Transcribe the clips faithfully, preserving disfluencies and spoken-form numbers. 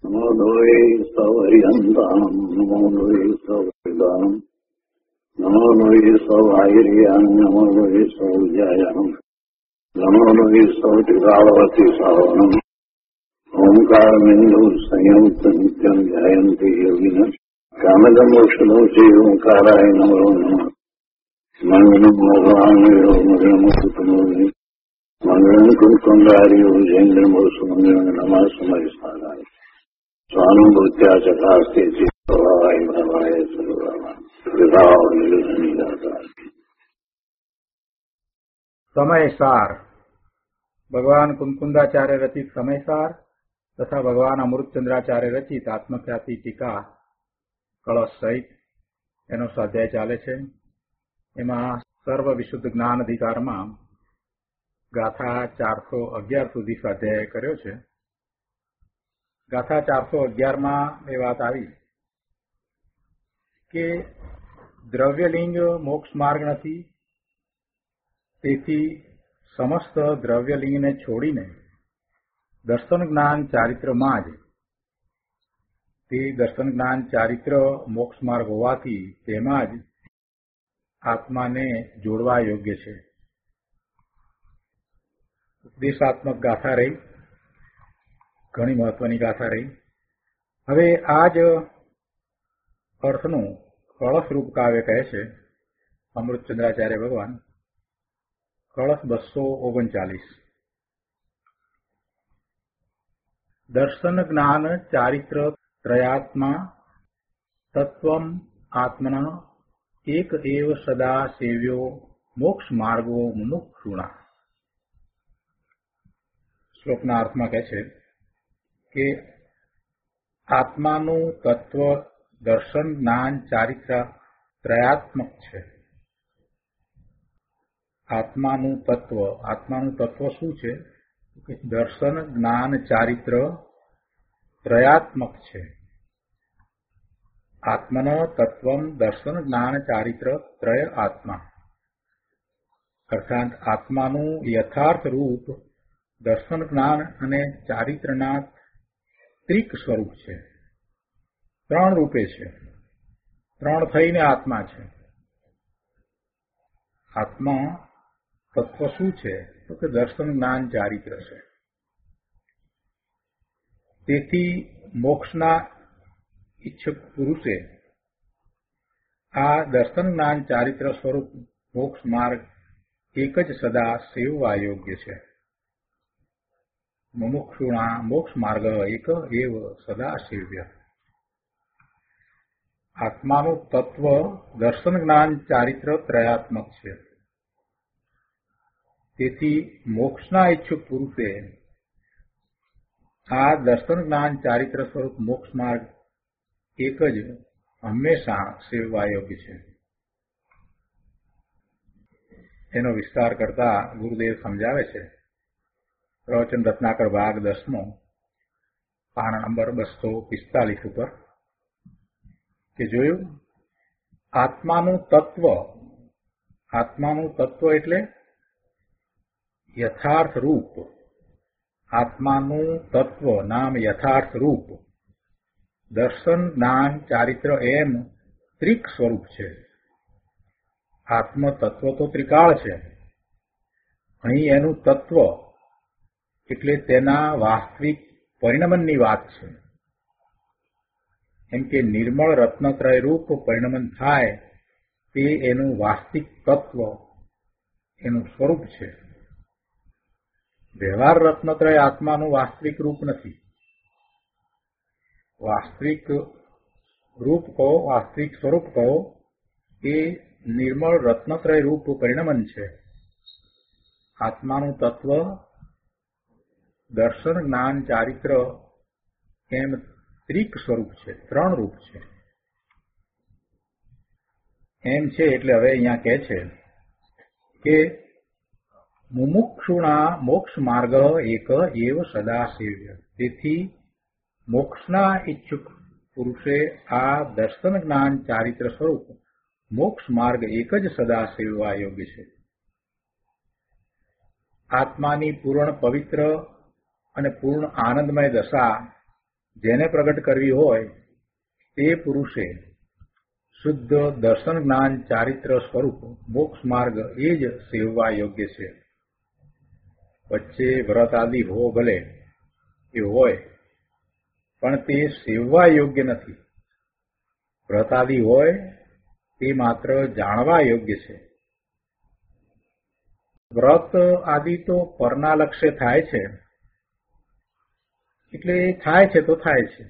નમો લોહે સૌર્યંતામ નમો લોહે સૌદામ નમો લોહે સૌર્યામ નમો લોહે સૌજાયામ નમો લોહે સૌતિકાવતી સાવનમ ઓમકાર બિંદુ સંયુક્ત નિત્યમ ધ્યાયંતિ યોગિન કામદમોક્ષમોચે ઓંકારાય નમો નમઃ મંગલમ મોહવાંગયો મંગલમ કુટુંબોની મંગલમ કુંકુંડાર્યો જૈન્દ્રમો સુમંગલમ નમઃ સમયસ્થાનાય સ્વાનુભૂત્યા ચકાસ્તે ચિત્તવાય ભવાય સર્વવા વિભાવ નિર્ધનિદાતા. સમયસાર ભગવાન કુંકુંદાચાર્ય રચિત સમયસાર તથા ભગવાન અમૃતચંદ્રાચાર્ય રચિત આત્મખ્યાતિ ટીકા કળશ સહિત એનો સ્વાધ્યાય ચાલે છે. એમાં સર્વ વિશુદ્ધ જ્ઞાન અધિકારમાં ગાથા ચારસો અગિયાર સુધી સ્વાધ્યાય કર્યો છે. ગાથા ચારસો અગિયારમાં એ વાત આવી કે દ્રવ્યલિંગ મોક્ષ માર્ગ નથી, તેથી સમસ્ત દ્રવ્યલિંગને છોડીને દર્શન જ્ઞાન ચારિત્રમાં જ તે દર્શન જ્ઞાન ચારિત્ર મોક્ષ માર્ગ હોવાથી તેમાં જ આત્માને જોડવા યોગ્ય છે. ઉપદેશાત્મક ગાથા રહી, ઘણી મહત્વની ગાથા રહી. હવે આ જ અર્થનું કળશ રૂપ કાવ્ય કહે છે અમૃતચંદ્રાચાર્ય ભગવાન. કળશ બસો ઓગણચાલીસ. દર્શન જ્ઞાન ચારિત્ર ત્રયાત્મા તત્વમ આત્મના એક એવ સદા સેવ્યો મોક્ષ માર્ગો મુમુક્ષુણા. શ્લોકના અર્થમાં કહે છે કે આત્માનું તત્વ દર્શન જ્ઞાન ચારિત્ર ત્રયાત્મક છે. આત્માનું તત્વ આત્માનું તત્વ શું છે? દર્શન જ્ઞાન ચારિત્ર ત્રયાત્મક છે. આત્મન તત્વમ દર્શન જ્ઞાન ચારિત્ર ત્રય આત્મા, અર્થાત આત્માનું યથાર્થ રૂપ દર્શન જ્ઞાન અને ચારિત્રના ત્રિક સ્વરૂપ છે. ત્રણ રૂપે છે, ત્રણ થઈને આત્મા છે. આત્મા તત્વ શું છે? તો કે દર્શન જ્ઞાન ચારિત્ર છે. તેથી મોક્ષના ઈચ્છુક પુરુષે આ દર્શન જ્ઞાન ચારિત્ર સ્વરૂપ મોક્ષ માર્ગ એક જ સદા સેવવા યોગ્ય છે. મુમુક્ષુણા મોક્ષ માર્ગ એક એવ સદા સેવ્ય. આત્માનું તત્વ દર્શન જ્ઞાન ચારિત્ર ત્રયાત્મક છે. તેથી મોક્ષના ઈચ્છુક પુરુષે આ દર્શન જ્ઞાન ચારિત્ર સ્વરૂપ મોક્ષ માર્ગ એક જ હંમેશા સેવવા યોગ્ય છે. એનો વિસ્તાર કરતા ગુરુદેવ સમજાવે છે પ્રવચન રત્નાકર ભાગ દસમો પાના નંબર બસો પિસ્તાલીસ ઉપર કે જોયું આત્માનું તત્વ. આત્માનું તત્વ એટલે યથાર્થ રૂપ. આત્માનું તત્વ નામ યથાર્થ રૂપ દર્શન જ્ઞાન ચારિત્ર એમ ત્રિક સ્વરૂપ છે. આત્મ તત્વ તો ત્રિકાળ છે. અહીં એનું તત્વ એટલે તેના વાસ્તવિક પરિણમનની વાત છે. એમ કે નિર્મળ રત્નત્રય રૂપ પરિણમન થાય તે એનું વાસ્તવિક તત્વ, એનું સ્વરૂપ છે. વ્યવહાર રત્નત્રય આત્માનું વાસ્તવિક રૂપ નથી. વાસ્તવિક રૂપ કહો, વાસ્તવિક સ્વરૂપ કહો, એ નિર્મળ રત્નત્રય રૂપ પરિણમન છે. આત્માનું તત્વ દર્શન જ્ઞાન ચારિત્ર એમ ત્રિક સ્વરૂપ છે, ત્રણ રૂપ છે. એમ છે એટલે હવે અહીંયા કહે છે કે મુમુક્ષુણા મોક્ષ માર્ગ એક એવ સદા સેવ્ય. તેથી મોક્ષના ઈચ્છુક પુરુષે આ દર્શન જ્ઞાન ચારિત્ર સ્વરૂપ મોક્ષ માર્ગ એક જ સદા સેવવા યોગ્ય છે. આત્માની પૂર્ણ પવિત્ર અને પૂર્ણ આનંદમય દશા જેને પ્રગટ કરવી હોય તે પુરુષે શુદ્ધ દર્શન જ્ઞાન ચારિત્ર સ્વરૂપ મોક્ષ માર્ગ એ જ સેવવા યોગ્ય છે. વચ્ચે વ્રત આદિ હો ભલે એ હોય, પણ તે સેવવા યોગ્ય નથી. વ્રત આદિ હોય તે માત્ર જાણવા યોગ્ય છે. વ્રત આદિ તો પરના લક્ષ્ય થાય છે, એટલે થાય છે તો થાય છે.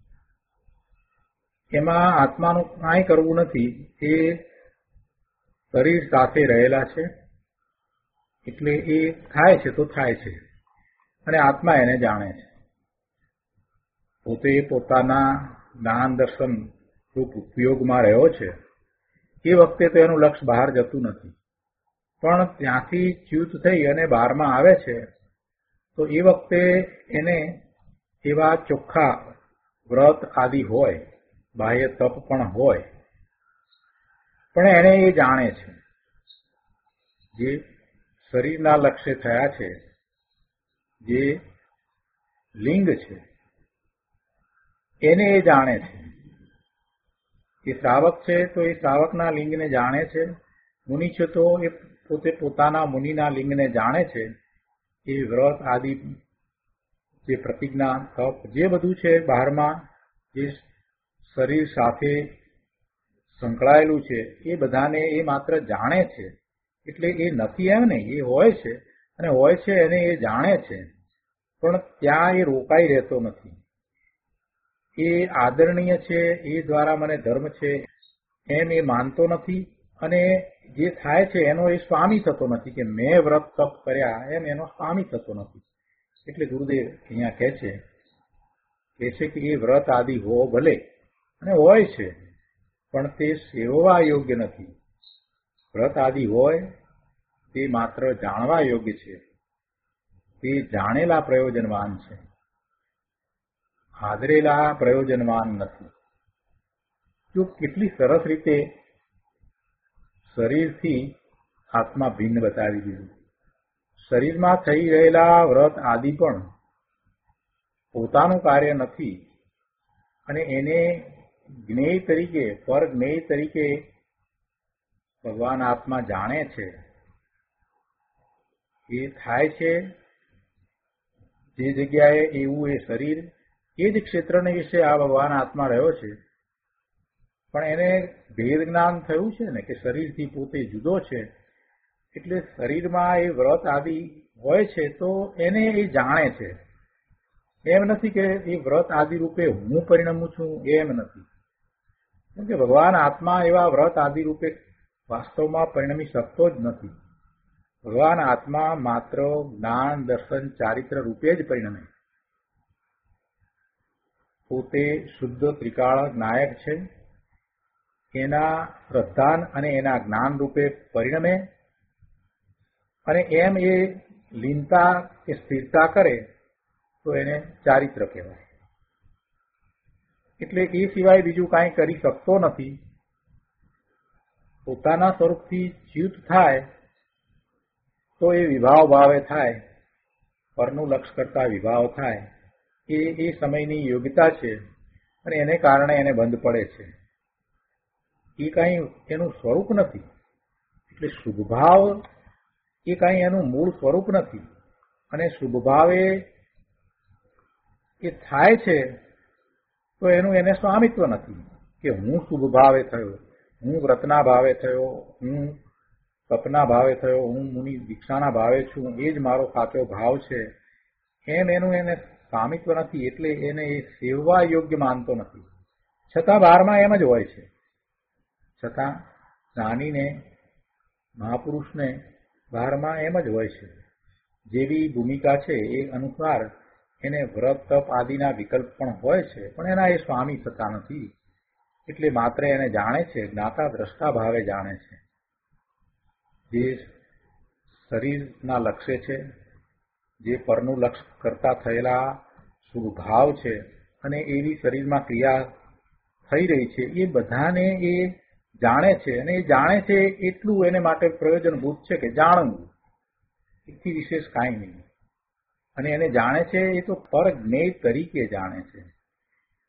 એમાં આત્માનું કાંઈ કરવું નથી. એ શરીર સાથે રહેલા છે, એટલે એ થાય છે તો થાય છે, અને આત્મા એને જાણે છે. પોતે પોતાના જ્ઞાન દર્શન રૂપ ઉપયોગમાં રહ્યો છે એ વખતે તો એનું લક્ષ્ય બહાર જતું નથી. પણ ત્યાંથી ચ્યુત થઈ અને બહારમાં આવે છે તો એ વખતે એને એવા ચોખ્ખા વ્રત આદિ હોય, બાહ્ય તપ પણ હોય, પણ એને એ જાણે છે જે શરીરના લક્ષ્ય થયા છે, જે લિંગ છે એને એ જાણે છે. એ શ્રાવક છે તો એ શ્રાવકના લિંગને જાણે છે. મુનિ છે તો એ પોતે પોતાના મુનિના લિંગને જાણે છે. એ વ્રત આદિ જે પ્રતિજ્ઞા તપ જે બધું છે બહારમાં જે શરીર સાથે સંકળાયેલું છે એ બધાને એ માત્ર જાણે છે. એટલે એ નથી એમ નહીં, એ હોય છે, અને હોય છે એને એ જાણે છે, પણ ત્યાં એ રોકાઈ રહેતો નથી. એ આદરણીય છે, એ દ્વારા મને ધર્મ છે એમ એ માનતો નથી, અને જે થાય છે એનો એ સ્વામી થતો નથી કે મેં વ્રત તપ કર્યા એમ એનો સ્વામી થતો નથી. એટલે ગુરુદેવ અહીંયા કહે છે કહે છે કે એ વ્રત આદિ હો ભલે, અને હોય છે, પણ તે સેવવા યોગ્ય નથી. વ્રત આદિ હોય તે માત્ર જાણવા યોગ્ય છે, તે જાણેલા પ્રયોજનવાન છે, આદરેલા પ્રયોજનવાન નથી. જો કેટલી સરસ રીતે શરીરથી આત્મા ભિન્ન બતાવી દીધું. શરીરમાં થઈ રહેલા વ્રત આદિ પણ પોતાનું કાર્ય નથી, અને એને જ્ઞેય તરીકે પર જ્ઞેય તરીકે ભગવાન આત્મા જાણે છે. એ થાય છે જે જગ્યાએ એવું એ શરીર એ જ ક્ષેત્રને વિશે આ ભગવાન આત્મા રહ્યો છે, પણ એને ભેદ જ્ઞાન થયું છે ને કે શરીરથી પોતે જુદો છે. એટલે શરીરમાં એ વ્રત આદિ હોય છે તો એને એ જાણે છે. એમ નથી કે એ વ્રત આદિ રૂપે હું પરિણમું છું, એમ નથી. કેમ કે ભગવાન આત્મા એવા વ્રત આદિ રૂપે વાસ્તવમાં પરિણમી શકતો જ નથી. ભગવાન આત્મા માત્ર જ્ઞાન દર્શન ચારિત્ર રૂપે જ પરિણમે. પોતે શુદ્ધ ત્રિકાળ નાયક છે, એના પ્રધાન અને એના જ્ઞાન રૂપે પરિણમે, અને એમ એ લીનતા કે સ્થિરતા કરે તો એને ચારિત્ર કહેવાય. એટલે એ સિવાય બીજું કાંઈ કરી શકતો નથી. પોતાના સ્વરૂપથી ચ્યુત થાય તો એ વિભાવ ભાવે થાય, પરનું લક્ષ કરતા વિભાવ થાય. એ એ સમયની યોગ્યતા છે, અને એને કારણે એને બંધ પડે છે. એ કાંઈ એનું સ્વરૂપ નથી. એટલે શુભભાવ એ કાંઈ એનું મૂળ સ્વરૂપ નથી. અને શુભભાવે એ થાય છે તો એનું એને સ્વામિત્વ નથી કે હું શુભ ભાવે થયો, હું વ્રતના ભાવે થયો, હું તપના ભાવે થયો, હું મુનિ દીક્ષાના ભાવે છું, એ જ મારો સાચો ભાવ છે, એમ એનું એને સ્વામિત્વ નથી. એટલે એને એ સેવવા યોગ્ય માનતો નથી. છતાં બહારમાં એમ જ હોય છે. છતાં જ્ઞાનીને મહાપુરુષને બહારમાં એમ જ હોય છે. જેવી ભૂમિકા છે એ અનુસાર એને વ્રત તપ આદિના વિકલ્પ પણ હોય છે, પણ એના એ સ્વામી થતા નથી. એટલે માત્ર એને જાણે છે, જ્ઞાતા દ્રષ્ટા ભાવે જાણે છે. જે શરીરના લક્ષ્ય છે, જે પરનું લક્ષ કરતા થયેલા શુભ ભાવ છે, અને એવી શરીરમાં ક્રિયા થઈ રહી છે, એ બધાને એ જાણે છે. અને એ જાણે છે એટલું એને માટે પ્રયોજનભૂત છે કે જાણવું, એથી વિશેષ કાંઈ નહીં. અને એને જાણે છે એ તો પર જ્ઞેય તરીકે જાણે છે.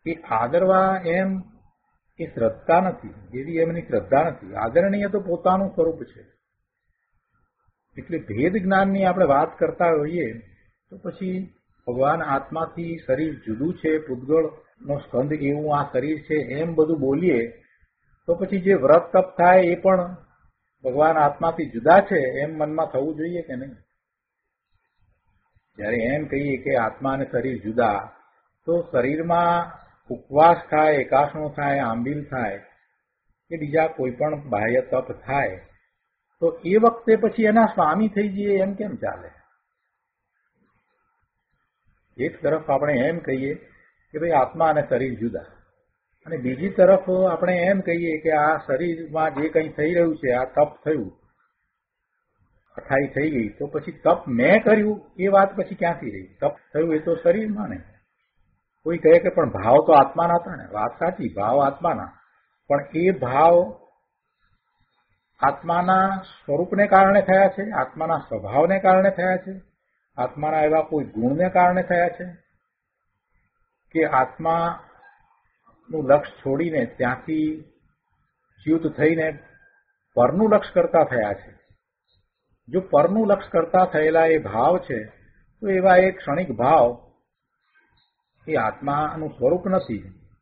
એ આદરવા એમ એ શ્રદ્ધા નથી, એવી એમની શ્રદ્ધા નથી. આદરણીય તો પોતાનું સ્વરૂપ છે. એટલે ભેદ જ્ઞાનની આપણે વાત કરતા હોઈએ તો પછી ભગવાન આત્માથી શરીર જુદું છે, પૂતગળનો સ્કંદ એવું આ શરીર છે, એમ બધું બોલીએ તો પછી જે વ્રત તપ થાય એ પણ ભગવાન આત્માથી જુદા છે એમ મનમાં થવું જોઈએ કે નહીં? જયારે એમ કહીએ કે આત્મા અને શરીર જુદા, તો શરીરમાં ઉપવાસ થાય, એકાસણું થાય, આંબીલ થાય કે બીજા કોઈ પણ બાહ્ય તપ થાય તો એ વખતે પછી એના સ્વામી થઈ જઈએ એમ કેમ ચાલે? એક તરફ આપણે એમ કહીએ કે ભાઈ આત્મા અને શરીર જુદા, અને બીજી તરફ આપણે એમ કહીએ કે આ શરીરમાં જે કંઈ થઈ રહ્યું છે, આ તપ થયું, અઠાઈ થઈ ગઈ, તો પછી તપ મેં કર્યું એ વાત પછી ક્યાંથી રહી? તપ થયું એ તો શરીરમાં ને. કોઈ કહે કે પણ ભાવ તો આત્માના હતા ને. વાત સાચી, ભાવ આત્માના, પણ એ ભાવ આત્માના સ્વરૂપને કારણે થયા છે, આત્માના સ્વભાવને કારણે થયા છે, આત્માના એવા કોઈ ગુણને કારણે થયા છે, કે આત્માનું લક્ષ્ય છોડીને ત્યાંથી ચ્યુત થઈને પરનું લક્ષ્ય કરતા થયા છે. જો પરનું લક્ષ્ય કરતા થયેલા એ ભાવ છે તો એવા એક ક્ષણિક ભાવ એ આત્માનું સ્વરૂપ નથી.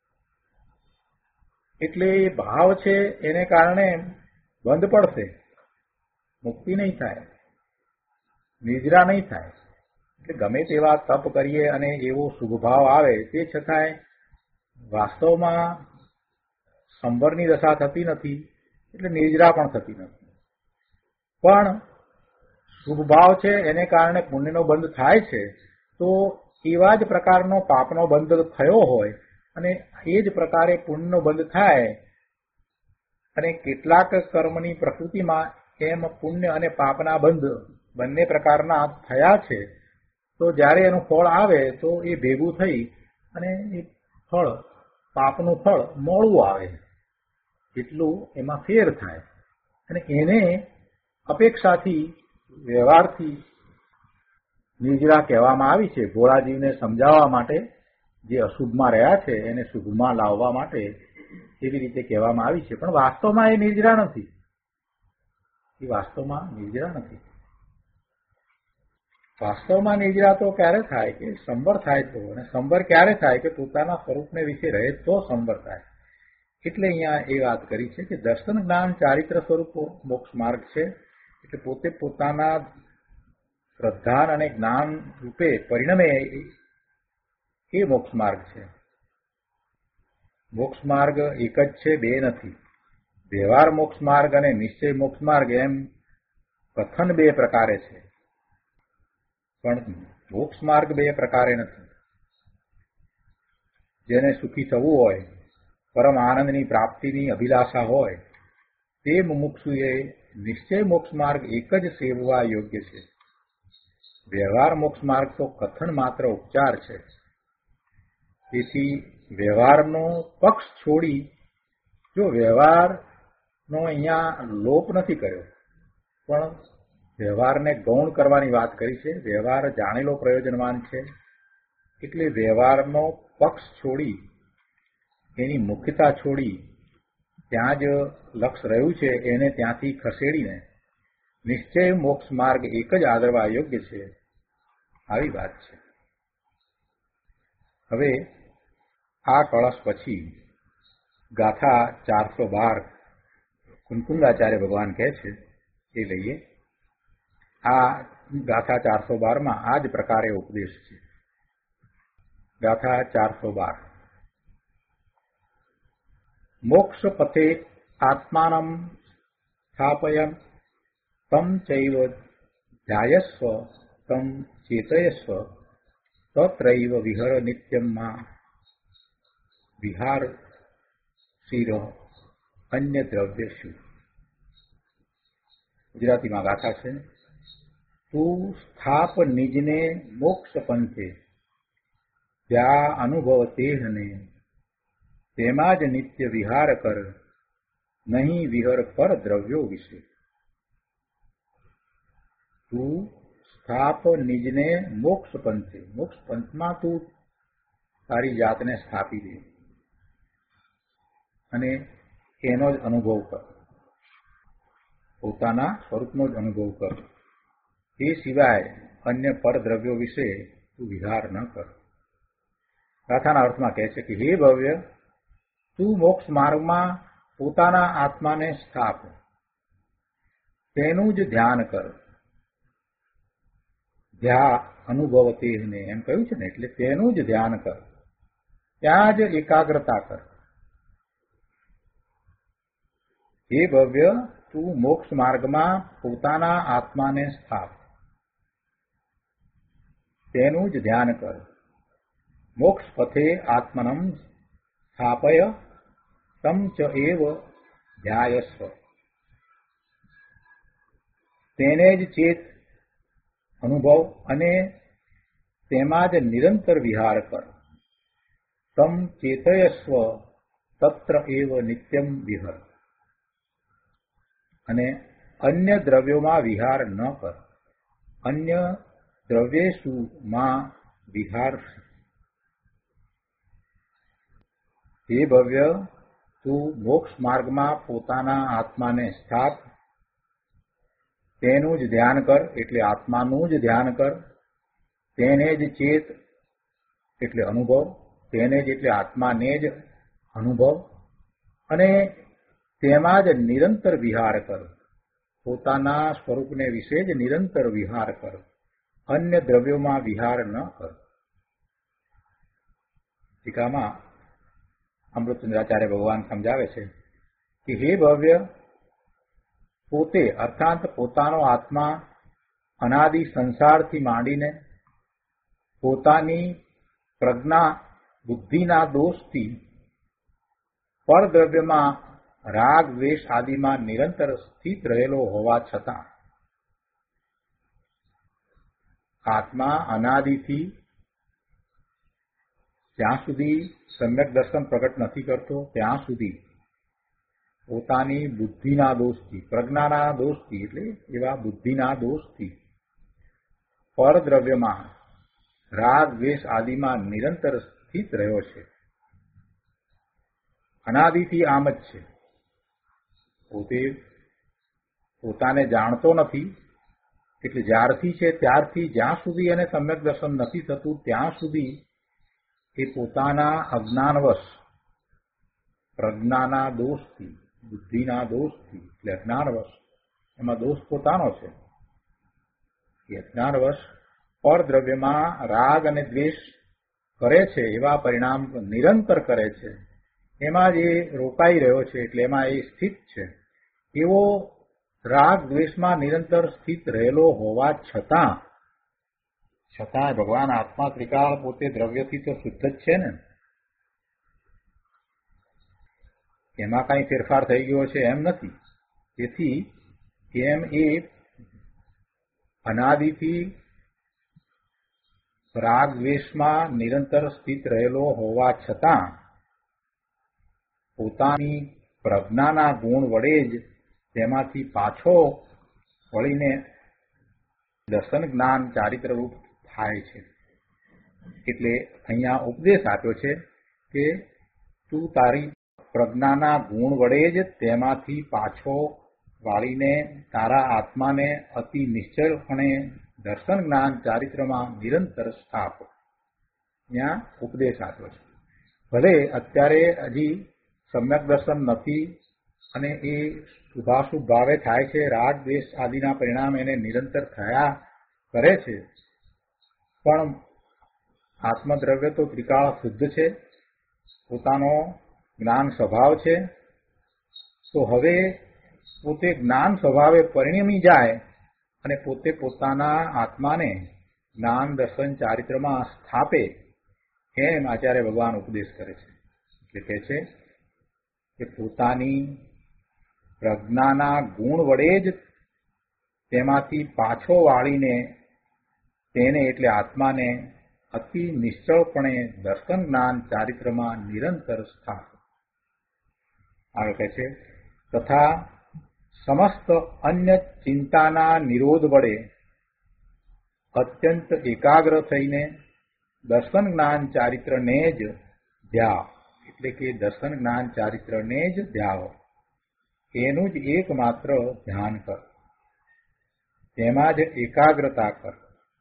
એટલે એ ભાવ છે એને કારણે બંધ પડશે, મુક્તિ નહીં થાય, નિદ્રા નહીં થાય. એટલે ગમે તેવા તપ કરીએ અને એવો શુભ ભાવ આવે તે છતાંય વાસ્તવમાં સંવરની દશા થતી નથી, એટલે નિદ્રા પણ થતી નથી. પણ શુભ ભાવ છે એને કારણે પુણ્યનો બંધ થાય છે, તો એવા જ પ્રકારનો પાપનો બંધ થયો હોય અને એ જ પ્રકારે પુણ્યનો બંધ થાય, અને કેટલાક કર્મની પ્રકૃતિમાં એમ પુણ્ય અને પાપના બંધ બંને પ્રકારના થયા છે, તો જ્યારે એનું ફળ આવે તો એ ભેગું થઈ અને એ ફળ, પાપનું ફળ મોડું આવે, એટલું એમાં ફેર થાય. અને એને અપેક્ષાથી, વ્યવહારથી નિજરા કહેવામાં આવી છે. ભોળાજીવને સમજાવવા માટે, જે અશુભમાં રહ્યા છે એને શુભમાં લાવવા માટે એવી રીતે કહેવામાં આવી છે. પણ વાસ્તવમાં એ નિર્જરા નથી, એ વાસ્તવમાં નિર્જરા નથી. વાસ્તવમાં નિર્જરા તો ક્યારે થાય કે સંવર થાય તો, અને સંવર ક્યારે થાય કે પોતાના સ્વરૂપને વિશે રહે તો સંવર થાય. એટલે અહીંયા એ વાત કરી છે કે દર્શન, જ્ઞાન, ચારિત્ર સ્વરૂપો મોક્ષ માર્ગ છે. એટલે પોતે પોતાના શ્રદ્ધા અને જ્ઞાન રૂપે પરિણમે એ મોક્ષ માર્ગ છે. મોક્ષ માર્ગ એક જ છે, બે નથી. વ્યવહાર મોક્ષ માર્ગ અને નિશ્ચય મોક્ષ માર્ગ એમ કથન બે પ્રકારે છે, પણ મોક્ષ માર્ગ બે પ્રકારે નથી. જેને સુખી થવું હોય, પરમ આનંદની પ્રાપ્તિની અભિલાષા હોય, તે મુમુક્ષુએ નિશ્ચય મોક્ષ માર્ગ એક જ સેવવા યોગ્ય છે. વ્યવહાર મોક્ષ માર્ગ તો કથન માત્ર ઉપચાર છે. તેથી વ્યવહારનો પક્ષ છોડી, જો વ્યવહારનો અહીંયા લોપ નથી કર્યો, પણ વ્યવહારને ગૌણ કરવાની વાત કરી છે. વ્યવહાર જાણેલો પ્રયોજનવાન છે, એટલે વ્યવહારનો પક્ષ છોડી, એની મુખ્યતા છોડી, ત્યાં જ લક્ષ્ય રહ્યું છે એને ત્યાંથી ખસેડીને નિશ્ચય મોક્ષ માર્ગ એક જ આદરવા યોગ્ય છે, આવી વાત છે. હવે આ કળશ પછી ગાથા ચારસો બાર કુંકુંદાચાર્ય ભગવાન કહે છે એ લઈએ. આ ગાથા ચારસો બારમાં આ જ પ્રકારે ઉપદેશ છે. ગાથા ચારસો બાર. મોક્ષ પથે આત્માનમ સ્થાપયન તમ ચૈવ ધ્યાયસ્વ તમ ચેતયસ્વ તત્રૈવ વિહર નિત્યમ માં વિહાર શિર અન્ય દ્રવ્યશુ. ગુજરાતીમાં ગાથા છે. તું સ્થાપ નિજને મોક્ષ પંથે, ત્યાં અનુભવ તેહને, તેમાં જ નિત્ય વિહાર કર, નહીં વિહર પર દ્રવ્યો વિશે. તું સ્થાપ નિજને મોક્ષ પંથે, મોક્ષ પંથમાં તું તારી જાતને સ્થાપી દે. અને એનો જ અનુભવ કર, પોતાના સ્વરૂપનો જ અનુભવ કર. એ સિવાય અન્ય પરદ્રવ્યો વિશે તું વિહાર ન કર. ગાથાના અર્થમાં કહે છે કે હે ભવ્ય, તું મોક્ષ માર્ગમાં પોતાના આત્માને સ્થાપ, તેનું જ ધ્યાન કર. ધ્યા અનુભવતે એમ કહ્યું છે ને, એટલે તેનું જ ધ્યાન કર, ત્યાં જ એકાગ્રતા કર. હે ભવ્ય, તું મોક્ષ માર્ગમાં પોતાના આત્માને સ્થાપ, તેનું જ ધ્યાન કર. મોક્ષ પથે આત્મનમ સ્થાપય તમ ચ એવ ધ્યાયસ્વ. તેને જ ચેત, અનુભવ અને તેમાં જ નિરંતર વિહાર કર. તમ ચેતયસ્વ તત્ર એવ નિત્યમ વિહર. અને અન્ય દ્રવ્યોમાં વિહાર ન કર. અન્ય દ્રવ્યેષુ માં વિહાર. હે ભવ્ય, તું મોક્ષ માર્ગમાં પોતાના આત્માને સ્થાપ, તેનું જ ધ્યાન કર, એટલે આત્માનું જ ધ્યાન કર. તેને જ ચેત, એટલે અનુભવ. તેને જ એટલે આત્માને જ અનુભવ અને તેમાં જ નિરંતર વિહાર કર. પોતાના સ્વરૂપને વિશે જ નિરંતર વિહાર કર. અન્ય દ્રવ્યોમાં વિહાર ન કર. ટીકામાં અમૃતચંદ્રાચાર્ય ભગવાન સમજાવે છે કે હે ભવ્ય, પોતે અર્થાત પોતાનો આત્મા અનાદિ સંસારથી માંડીને પોતાની પ્રજ્ઞા બુદ્ધિના દોષથી પરદ્રવ્યમાં રાગ દ્વેષ આદિમાં નિરંતર સ્થિત રહેલો હોવા છતાં આત્મા અનાદિથી જ્યાં સુધી સમ્યક દર્શન પ્રગટ નથી કરતો ત્યાં સુધી પોતાની બુદ્ધિના દોષથી, પ્રજ્ઞાના દોષથી, એટલે એવા બુદ્ધિના દોષથી પરદ્રવ્યમાં રાગ દ્વેષ આદિમાં નિરંતર સ્થિત રહ્યો છે. અનાદિથી આમ જ છે. પોતે પોતાને જાણતો નથી, એટલે જ્યારથી છે ત્યારથી જ્યાં સુધી એને સમ્યક દર્શન નથી થતું ત્યાં સુધી એ પોતાના અજ્ઞાનવશ, પ્રજ્ઞાના દોષથી, બુદ્ધિના દોષથી, એટલે અજ્ઞાનવશ, એમાં દોષ પોતાનો છે. એ અજ્ઞાનવશ પરદ્રવ્યમાં રાગ અને દ્વેષ કરે છે, એવા પરિણામ નિરંતર કરે છે. એમાં જ એ રોકાઈ રહ્યો છે, એટલે એમાં એ સ્થિત છે. એવો રાગ દ્વેષમાં નિરંતર સ્થિત રહેલો હોવા છતાં છતાં ભગવાન આત્મા ત્રિકાળ પોતે દ્રવ્યથી તો શુદ્ધ જ છે ને, એમાં કઈ ફેરફાર થઈ ગયો છે એમ નથી. તેથી એમ એ અનાદિથી રાગ દ્વેષમાં નિરંતર સ્થિત રહેલો હોવા છતાં પોતાની પ્રજ્ઞાના ગુણ વડે જ તેમાંથી પાછો વળીને દર્શન જ્ઞાન ચારિત્ર રૂપ થાય છે. એટલે અહીંયા ઉપદેશ આપ્યો છે કે તું તારી પ્રજ્ઞાના ગુણ વડે જ તેમાંથી પાછો વાળીને તારા આત્માને અતિ નિશ્ચળપણે દર્શન જ્ઞાન ચારિત્રમાં નિરંતર સ્થાપ. ત્યાં ઉપદેશ આપ્યો છે. ભલે અત્યારે હજી સમ્યક દર્શન નથી અને એ શુભાશુભ ભાવે થાય છે, રાગ દ્વેષ આદિના પરિણામ એને નિરંતર થયા કરે છે, પણ આત્મદ્રવ્ય તો ત્રિકાળ શુદ્ધ છે, પોતાનો જ્ઞાન સ્વભાવ છે. તો હવે પોતે જ્ઞાન સ્વભાવે પરિણમી જાય અને પોતે પોતાના આત્માને જ્ઞાન દર્શન ચારિત્રમાં સ્થાપે, એમ આચાર્ય ભગવાન ઉપદેશ કરે છે. એટલે કહે છે કે પોતાની પ્રજ્ઞાના ગુણ વડે જ તેમાંથી પાછો વાળીને તેને એટલે આત્માને અતિ નિશ્ચળપણે દર્શન જ્ઞાન ચારિત્રમાં નિરંતર સ્થાપ. આગળ કહે છે તથા સમસ્ત અન્ય ચિંતાના નિરોધ વડે અત્યંત એકાગ્ર થઈને દર્શન જ્ઞાન ચારિત્રને જ ધ્યા એટલે કે દર્શન જ્ઞાન ચારિત્રને જ ધ્યાવો, એનું જ એકમાત્ર ધ્યાન કર, તેમાં જ એકાગ્રતા કર.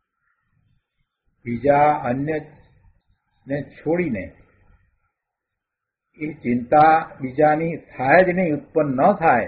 બીજા અન્યને છોડીને એ ચિંતા બીજાની થાય જ નહીં, ઉત્પન્ન ન થાય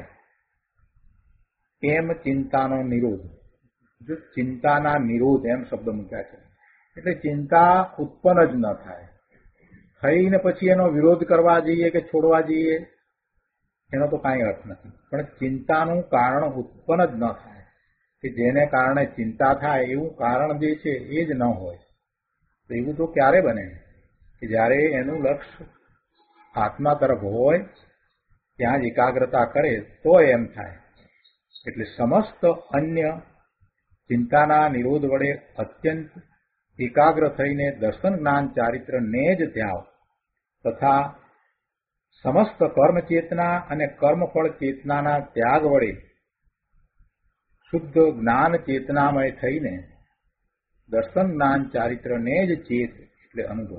એમ ચિંતાનો નિરોધ. જો ચિંતાના નિરોધ એમ શબ્દ મૂક્યા છે, એટલે ચિંતા ઉત્પન્ન જ ન થાય. થઈને પછી એનો વિરોધ કરવા જઈએ કે છોડવા જઈએ એનો તો કાંઈ અર્થ નથી. પણ ચિંતાનું કારણ ઉત્પન્ન જ ન થાય, કે જેને કારણે ચિંતા થાય એવું કારણ જે છે એ જ ન હોય. તો એવું તો ક્યારે બને કે જ્યારે એનું લક્ષ્ય આત્મા તરફ હોય, ત્યાં જ એકાગ્રતા કરે તો એમ થાય. એટલે સમસ્ત અન્ય ચિંતાના નિરોધ વડે અત્યંત એકાગ્ર થઈને દર્શન જ્ઞાન ચારિત્રને જ ધ્યાવ, તથા સમસ્ત કર્મ ચેતના અને કર્મફળ ચેતનાના ત્યાગ વડે શુદ્ધ જ્ઞાન ચેતનામય થઈને દર્શન જ્ઞાન ચારિત્રને જ ચેત એટલે અનુભવ,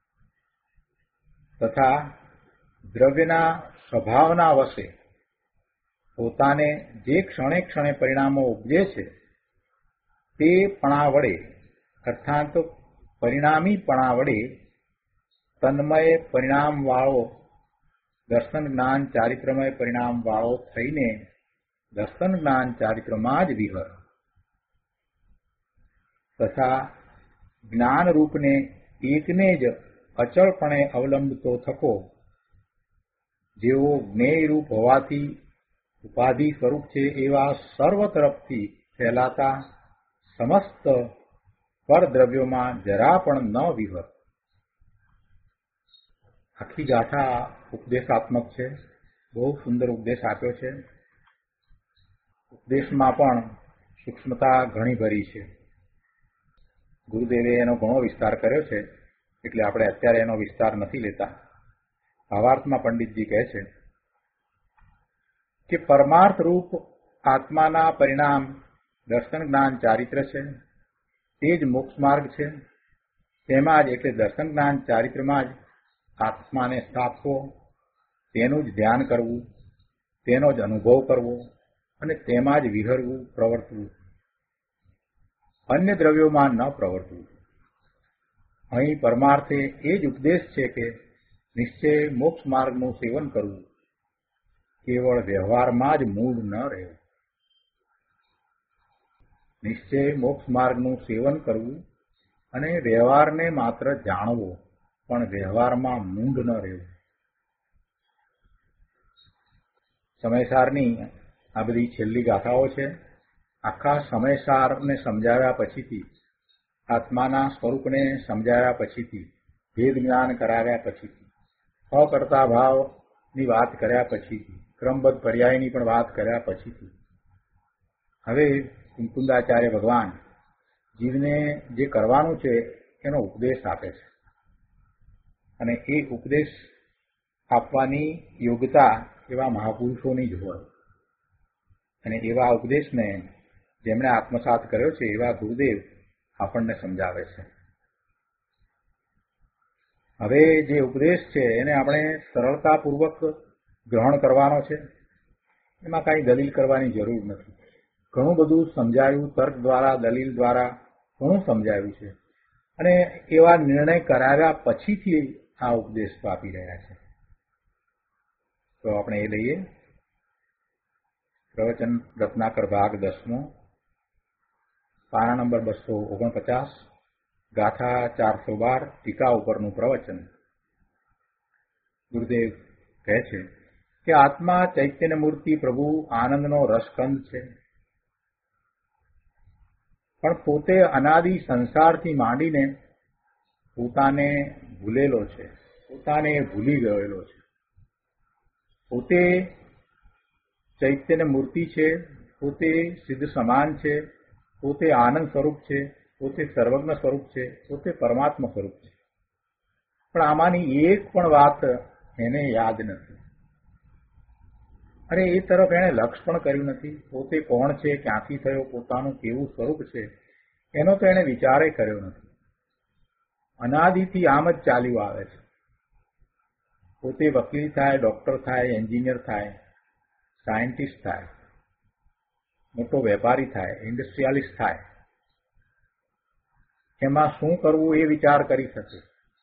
તથા દ્રવ્યના સ્વભાવના વશે પોતાને જે ક્ષણે ક્ષણે પરિણામો ઉપજે છે તે પણા વડે, અર્થાત પરિણામીપણા વડે તન્મય પરિણામ વાળો દર્શન જ્ઞાન ચારિત્રમય પરિણામ વાળો થઈને દર્શન જ્ઞાન ચારિત્રમાં જ વિહર, તથા જ્ઞાન રૂપને એકને જ અચળપણે અવલંબતો થકો, જેવો જ્ઞેય રૂપ હોવાથી ઉપાધિ સ્વરૂપ છે એવા સર્વ તરફથી ફેલાતા સમસ્ત પરદ્રવ્યોમાં જરા પણ ન વિહર. આખી ગાથા ઉપદેશાત્મક છે, બહુ સુંદર ઉપદેશ આપ્યો છે. ઉપદેશમાં પણ સૂક્ષ્મતા ઘણી ભરી છે. ગુરુદેવે એનો ઘણો વિસ્તાર કર્યો છે, એટલે આપણે અત્યારે એનો વિસ્તાર નથી લેતા. ભાવાર્થમાં પંડિતજી કહે છે કે પરમાર્થ રૂપ આત્માના પરિણામ દર્શન જ્ઞાન ચારિત્ર છે, તે જ મોક્ષ માર્ગ છે. તેમાં જ એટલે દર્શન જ્ઞાન ચારિત્રમાં જ આત્માને સ્થાપવો, તેનું જ ધ્યાન કરવું, તેનો જ અનુભવ કરવો અને તેમાં જ વિહરવું, પ્રવર્તવું, અન્ય દ્રવ્યોમાં ન પ્રવર્તવું. અહીં પરમાર્થે એ જ ઉપદેશ છે કે નિશ્ચય મોક્ષ માર્ગનું સેવન કરવું, કેવળ વ્યવહારમાં જ મૂળ ન રહેવું. નિશ્ચય મોક્ષ માર્ગનું સેવન કરવું અને વ્યવહારને માત્ર જાણવો, પણ વ્યવહારમાં મૂંઢ ન રહેવું. સમયસારની આ બધી છેલ્લી ગાથાઓ છે. આખા સમયસારને સમજાવ્યા પછીથી, આત્માના સ્વરૂપને સમજાવ્યા પછીથી, ભેદ જ્ઞાન કરાવ્યા પછીથી, અકર્તા ભાવની વાત કર્યા પછીથી, ક્રમબદ્ધ પર્યાયની પણ વાત કર્યા પછીથી, હવે કુંકુંદાચાર્ય ભગવાન જીવને જે કરવાનું છે એનો ઉપદેશ આપે છે. અને એ ઉપદેશ આપવાની યોગ્યતા એવા મહાપુરુષોની જ હોય. અને એવા ઉપદેશને જેમણે આત્મસાત કર્યો છે એવા ગુરુદેવ આપણને સમજાવે છે. હવે જે ઉપદેશ છે એને આપણે સરળતાપૂર્વક ગ્રહણ કરવાનો છે. એમાં કાંઈ દલીલ કરવાની જરૂર નથી. ઘણું બધું સમજાયું, તર્ક દ્વારા, દલીલ દ્વારા ઘણું સમજાવ્યું છે. અને એવા નિર્ણય કરાવ્યા પછીથી આ ઉપદેશ આપી રહ્યા છે. તો આપણે એ લઈએ. પ્રવચન રત્નાકર ભાગ દસમો, પાના નંબર બસો ઓગણપચાસ, ગાથા ચારસો બાર, ટીકા ઉપરનું પ્રવચન. ગુરુદેવ કહે છે કે આત્મા ચૈતન્ય મૂર્તિ પ્રભુ આનંદનો રસકંદ છે, પણ પોતે અનાદિ સંસારથી માંડીને પોતાને ભૂલેલો છે, પોતાને ભૂલી ગયેલો છે. પોતે ચૈતન્ય મૂર્તિ છે, પોતે સિદ્ધ સમાન છે, પોતે આનંદ સ્વરૂપ છે, પોતે સર્વજ્ઞ સ્વરૂપ છે, પોતે પરમાત્મા સ્વરૂપ છે. પણ આમાંની એક પણ વાત એને યાદ નથી. અરે એ તરફ એણે લક્ષ પણ કર્યું નથી. પોતે કોણ છે, ક્યાંથી થયો, પોતાનું કેવું સ્વરૂપ છે એનો તો એણે વિચારે કર્યો નથી. અનાદિથી આમ જ ચાલ્યું આવે છે. પોતે વકીલ થાય, ડોક્ટર થાય, એન્જિનિયર થાય, સાયન્ટિસ્ટ થાય, મોટો વેપારી થાય, ઇન્ડસ્ટ્રીયાલિસ્ટ થાય, એમાં શું કરવું એ વિચાર કરી શકે,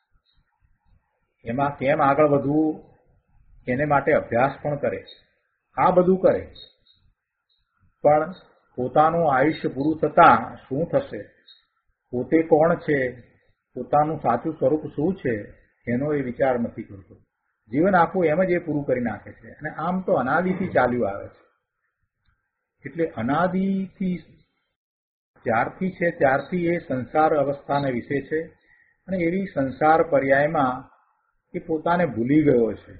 એમાં કેમ આગળ વધવું એને માટે અભ્યાસ પણ કરે, આ બધું કરે, પણ પોતાનું આયુષ્ય પૂરું થતા શું થશે, પોતે કોણ છે, પોતાનું સાચું સ્વરૂપ શું છે એનો એ વિચાર નથી કરતો. જીવન આખું એમ જ એ પૂરું કરી નાખે છે. અને આમ તો અનાદિથી ચાલ્યું આવે છે. એટલે અનાદિથી જ્યારથી છે ત્યારથી એ સંસાર અવસ્થાને વિશે છે. અને એવી સંસાર પર્યાયમાં એ પોતાને ભૂલી ગયો છે.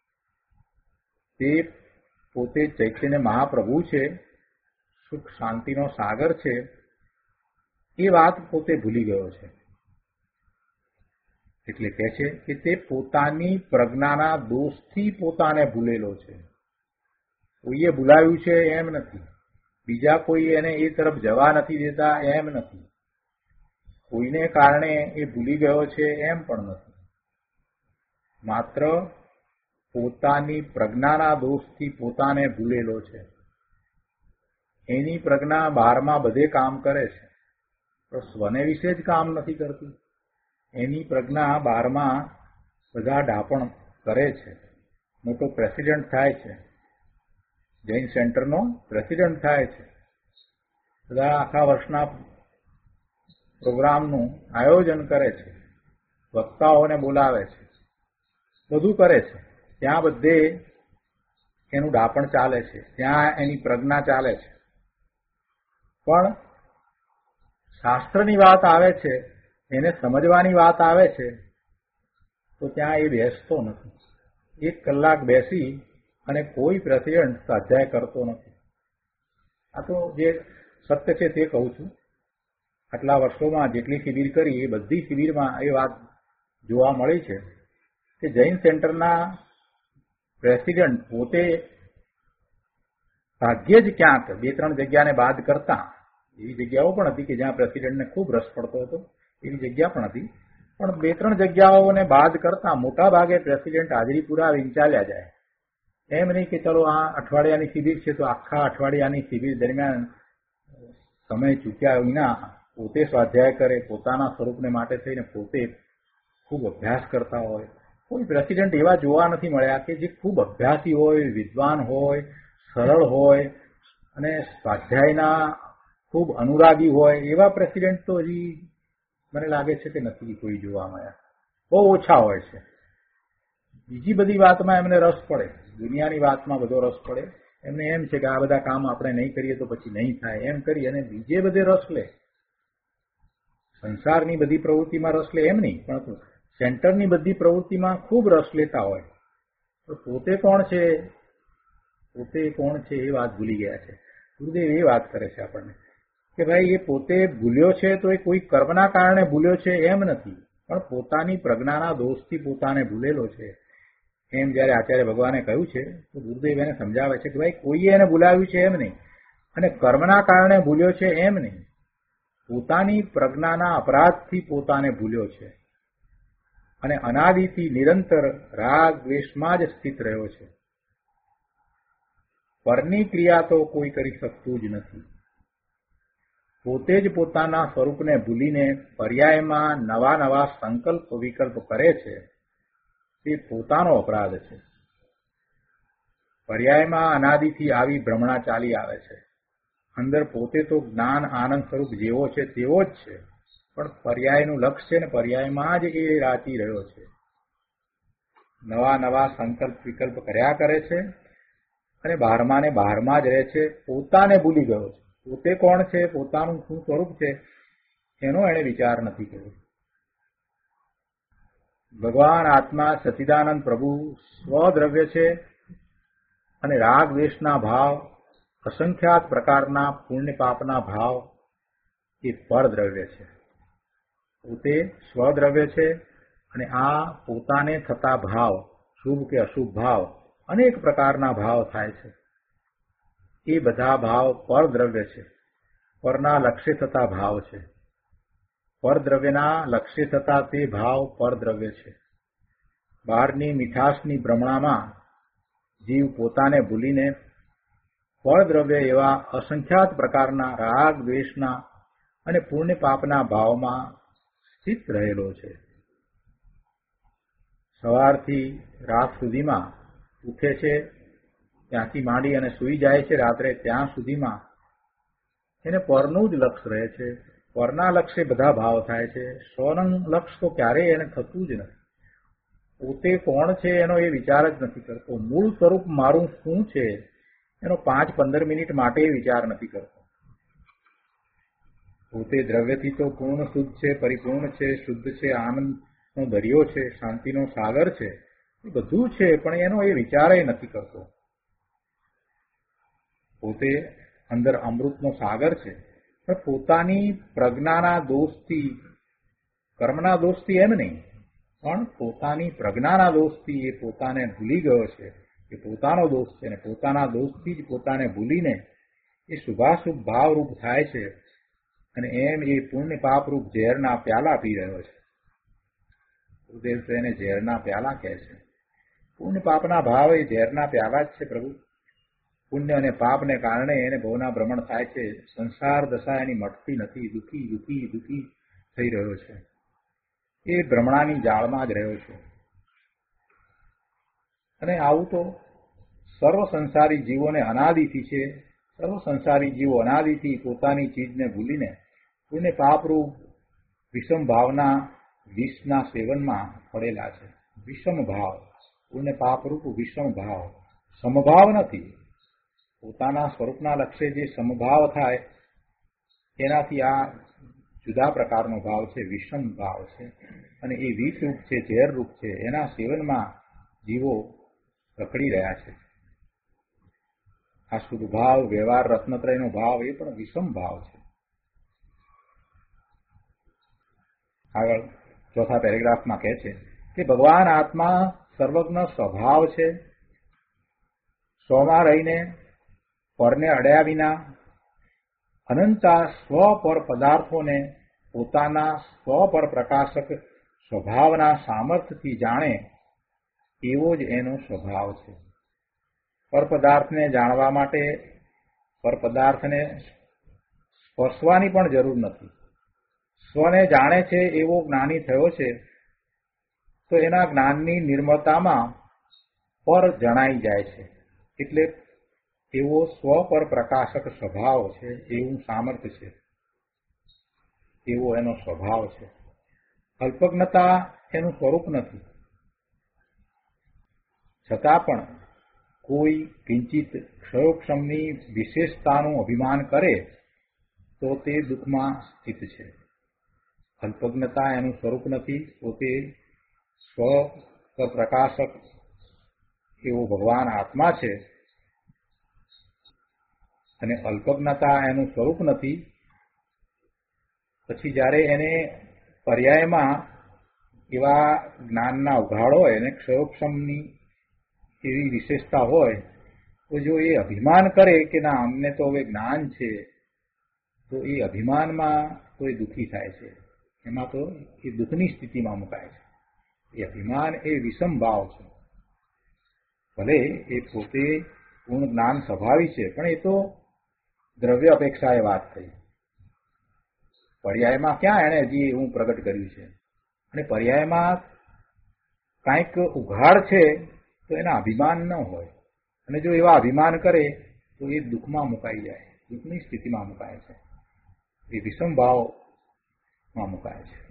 તે પોતે ચૈતન્ય મહાપ્રભુ છે, સુખ શાંતિનો સાગર છે, એ વાત પોતે ભૂલી ગયો છે. એટલે કહે છે કે તે પોતાની પ્રજ્ઞાના દોષથી પોતાને ભૂલેલો છે. કોઈએ ભૂલાવ્યું છે એમ નથી, બીજા કોઈ એને એ તરફ જવા નથી દેતા એમ નથી, કોઈને કારણે એ ભૂલી ગયો છે એમ પણ નથી. માત્ર પોતાની પ્રજ્ઞાના દોષથી પોતાને ભૂલેલો છે. એની પ્રજ્ઞા બહારમાં બધે કામ કરે છે, પણ સ્વને વિશે જ કામ નથી કરતી. એની પ્રજ્ઞા બહારમાં બધા ડાપણ કરે છે. મોટો પ્રેસિડેન્ટ થાય છે, જૈન સેન્ટરનો પ્રેસિડેન્ટ થાય છે, બધા આખા વર્ષના પ્રોગ્રામનું આયોજન કરે છે, વક્તાઓને બોલાવે છે, બધું કરે છે. ત્યાં બધે એનું ડાપણ ચાલે છે, ત્યાં એની પ્રજ્ઞા ચાલે છે. પણ શાસ્ત્રની વાત આવે છે, એને સમજવાની વાત આવે છે, તો ત્યાં એ બેસતો નથી. એક કલાક બેસી અને કોઈ પ્રેસિડેન્ટ સ્વાધ્યાય કરતો નથી. આ તો જે સત્ય છે તે કહું છું. આટલા વર્ષોમાં જેટલી શિબિર કરી એ બધી શિબિરમાં એ વાત જોવા મળી છે કે જૈન સેન્ટરના પ્રેસિડેન્ટ પોતે ભાગ્યે જ ક્યાંક બે ત્રણ જગ્યાને બાદ કરતા, એવી જગ્યાઓ પણ હતી કે જ્યાં પ્રેસિડેન્ટને ખૂબ રસ પડતો હતો, એવી જગ્યા પણ હતી, પણ બે ત્રણ જગ્યાઓને બાદ કરતા મોટા ભાગે પ્રેસિડેન્ટ હાજરી પુરાવીને ચાલ્યા જાય. એમ નહીં કે ચલો આ અઠવાડિયાની શિબિર છે તો આખા અઠવાડિયાની શિબિર દરમિયાન સમય ચૂક્યા વિના પોતે સ્વાધ્યાય કરે, પોતાના સ્વરૂપને માટે થઈને પોતે ખૂબ અભ્યાસ કરતા હોય. કોઈ પ્રેસિડેન્ટ એવા જોવા નથી મળ્યા કે જે ખૂબ અભ્યાસી હોય, વિદ્વાન હોય, સરળ હોય અને સ્વાધ્યાયના ખૂબ અનુરાગી હોય. એવા પ્રેસિડેન્ટ તો હજી મને લાગે છે કે નથી કોઈ જોવા મળ્યા, બહુ ઓછા હોય છે. બીજી બધી વાતમાં એમને રસ પડે, દુનિયાની વાતમાં બધો રસ પડે. એમને એમ છે કે આ બધા કામ આપણે નહીં કરીએ તો પછી નહીં થાય, એમ કરી અને બીજે બધે રસ લે. સંસારની બધી પ્રવૃત્તિમાં રસ લે એમ નહીં, પણ સેન્ટરની બધી પ્રવૃત્તિમાં ખૂબ રસ લેતા હોય. તો પોતે કોણ છે, પોતે કોણ છે એ વાત ભૂલી ગયા છે. ગુરુદેવ એ વાત કરે છે આપણને કે ભાઈ એ પોતે ભૂલ્યો છે તો એ કોઈ કર્મના કારણે ભૂલ્યો છે એમ નથી, પણ પોતાની પ્રજ્ઞાના દોષથી પોતાને ભૂલેલો છે. એમ જયારે આચાર્ય ભગવાને કહ્યું છે તો ગુરુદેવ એને સમજાવે છે કે ભાઈ કોઈએ એને ભૂલાવ્યું છે એમ નહીં, અને કર્મના કારણે ભૂલ્યો છે એમ નહીં, પોતાની પ્રજ્ઞાના અપરાધથી પોતાને ભૂલ્યો છે. અને અનાદિથી નિરંતર રાગ દ્વેષમાં જ સ્થિત રહ્યો છે. પરની ક્રિયા તો કોઈ કરી શકતું જ નથી. પોતે જ પોતાના સ્વરૂપને ભૂલીને પર્યાયમાં નવા નવા સંકલ્પ વિકલ્પ કરે છે, તે પોતાનો અપરાધ છે. પર્યાયમાં અનાદિથી આવી ભ્રમણા ચાલી આવે છે. અંદર પોતે તો જ્ઞાન આનંદ સ્વરૂપ જેવો છે તેવો જ છે, પણ પર્યાયનું લક્ષ્ય છે ને પર્યાયમાં જ એ રાચી રહ્યો છે. નવા નવા સંકલ્પ વિકલ્પ કર્યા કરે છે અને બહારમાં ને બહારમાં જ રહે છે. પોતાને ભૂલી ગયો છે. પોતે કોણ છે, પોતાનું શું સ્વરૂપ છે એનો એને વિચાર નથી કર્યો. ભગવાન આત્મા સચ્ચિદાનંદ પ્રભુ સ્વદ્રવ્ય છે અને રાગ દ્વેષના ભાવ, અસંખ્યાત પ્રકારના પુણ્ય પાપના ભાવ એ પરદ્રવ્ય છે. પોતે સ્વદ્રવ્ય છે અને આ પોતાને થતા ભાવ, શુભ કે અશુભ ભાવ, અનેક પ્રકારના ભાવ થાય છે. એ બધા ભાવ પરદ્રવ્ય છે, પરના લક્ષ્ય થતા ભાવ છે. પરદ્રવ્યના લક્ષ્ય થતા તે ભાવ પરદ્રવ્ય છે. બહારની મીઠાશની ભ્રમણામાં જીવ પોતાને ભૂલીને ફળદ્રવ્ય એવા અસંખ્યાત પ્રકારના રાગ દ્વેષના અને પુણ્ય પાપના ભાવમાં સ્થિત રહેલો છે. સવારથી રાત સુધીમાં ઉઠે છે ત્યાંથી માંડી અને સૂઈ જાય છે રાત્રે, ત્યાં સુધીમાં એને પરનું જ લક્ષ રહે છે. પરના લક્ષ્ય બધા ભાવ થાય છે. સ્વનું લક્ષ તો ક્યારેય એને થતું જ નથી. પોતે કોણ છે એનો એ વિચાર જ નથી કરતો. મૂળ સ્વરૂપ મારું શું છે એનો પાંચ પંદર મિનિટ માટે વિચાર નથી કરતો. પોતે દ્રવ્યથી તો પૂર્ણ શુદ્ધ છે, પરિપૂર્ણ છે, શુદ્ધ છે, આનંદનો દરિયો છે, શાંતિનો સાગર છે, એ બધું છે, પણ એનો એ વિચાર નથી કરતો. પોતે અંદર અમૃતનો સાગર છે, પણ પોતાની પ્રજ્ઞાના દોષથી, કર્મના દોષથી એમ નહીં, પણ પોતાની પ્રજ્ઞાના દોષથી એ પોતાને ભૂલી ગયો છે. એ પોતાનો દોષ છે, અને પોતાના દોષથી જ પોતાને ભૂલીને એ શુભાશુભ ભાવરૂપ થાય છે, અને એમ એ પુણ્ય પાપરૂપ ઝેરના પ્યાલા પી રહ્યો છે. ગુરુદેવ તો એને ઝેરના પ્યાલા કહે છે. પુણ્ય પાપના ભાવ એ ઝેરના પ્યાલા જ છે પ્રભુ. પુણ્ય અને પાપને કારણે એને ભવના ભ્રમણ થાય છે. સંસાર દશા એની મટતી નથી. દુઃખી દુઃખી દુઃખી થઈ રહ્યો છે. એ ભ્રમણાની જાળમાં જ રહ્યો છે. અને આવું તો સર્વ સંસારી જીવોને અનાદિથી છે. સર્વ સંસારી જીવો અનાદિથી પોતાની ચીજને ભૂલીને પુણ્ય પાપરૂપ વિષમ ભાવના વિષના સેવનમાં પડેલા છે. વિષમ ભાવ, પુણ્ય પાપરૂપ વિષમ ભાવ, સમભાવ નથી. પોતાના સ્વરૂપના લક્ષ્ય જે સમભાવ થાય એનાથી આ જુદા પ્રકારનો ભાવ છે, વિષમ ભાવ છે, અને એ વિષરૂપ છે, ઝેરરૂપ છે. એના સેવનમાં જીવો રખડી રહ્યા છે. આ શુદ્ધ ભાવ, વ્યવહાર રત્નત્રયનો ભાવ એ પણ વિષમ ભાવ છે. આગળ ચોથા પેરેગ્રાફમાં કહે છે કે ભગવાન આત્મા સર્વજ્ઞ સ્વભાવ છે. સ્વમાં રહીને પરને અડ્યા વિના અનંતા સ્વ પર પદાર્થોને પોતાના સ્વ પર પ્રકાશક સ્વભાવના સામર્થ્યથી જાણે એવો જ એનો સ્વભાવ છે. પર પદાર્થને જાણવા માટે પર પદાર્થને સ્પર્શવાની પણ જરૂર નથી. સ્વને જાણે છે એવો જ્ઞાની થયો છે તો એના જ્ઞાનની નિર્મળતામાં પર જણાઈ જાય છે. એટલે એવો સ્વ પર પ્રકાશક સ્વભાવ છે, એવું સામર્થ્ય છે, એવો એનો સ્વભાવ છે. અલ્પજ્ઞતા એનું સ્વરૂપ નથી. છતાં પણ કોઈ કિંચિત ક્ષયોક્ષમની વિશેષતાનું અભિમાન કરે તો તે દુઃખમાં સ્થિત છે. અલ્પજ્ઞતા એનું સ્વરૂપ નથી. પોતે સ્વ પર પ્રકાશક એવો ભગવાન આત્મા છે, અને અલ્પજ્ઞતા એનું સ્વરૂપ નથી. પછી જ્યારે એને પર્યાયમાં એવા જ્ઞાનના ઉઘાડ હોય અને ક્ષયોક્ષમની એવી વિશેષતા હોય તો જો એ અભિમાન કરે કે ના અમને તો હવે જ્ઞાન છે, તો એ અભિમાનમાં તો એ દુઃખી થાય છે. એમાં તો એ દુઃખની સ્થિતિમાં મુકાય છે. એ અભિમાન એ વિષમ ભાવ છે. ભલે એ પોતે પૂર્ણ જ્ઞાન સ્વભાવી છે, પણ એ તો દ્રવ્ય અપેક્ષાએ વાત થઈ. પર્યાયમાં ક્યાં એણે હજી એવું પ્રગટ કર્યું છે? અને પર્યાયમાં કાંઈક ઉઘાડ છે તો એના અભિમાન ન હોય. અને જો એવા અભિમાન કરે તો એ દુઃખમાં મુકાઈ જાય, દુઃખની સ્થિતિમાં મુકાય છે. એ વિષમ ભાવમાં મુકાય છે.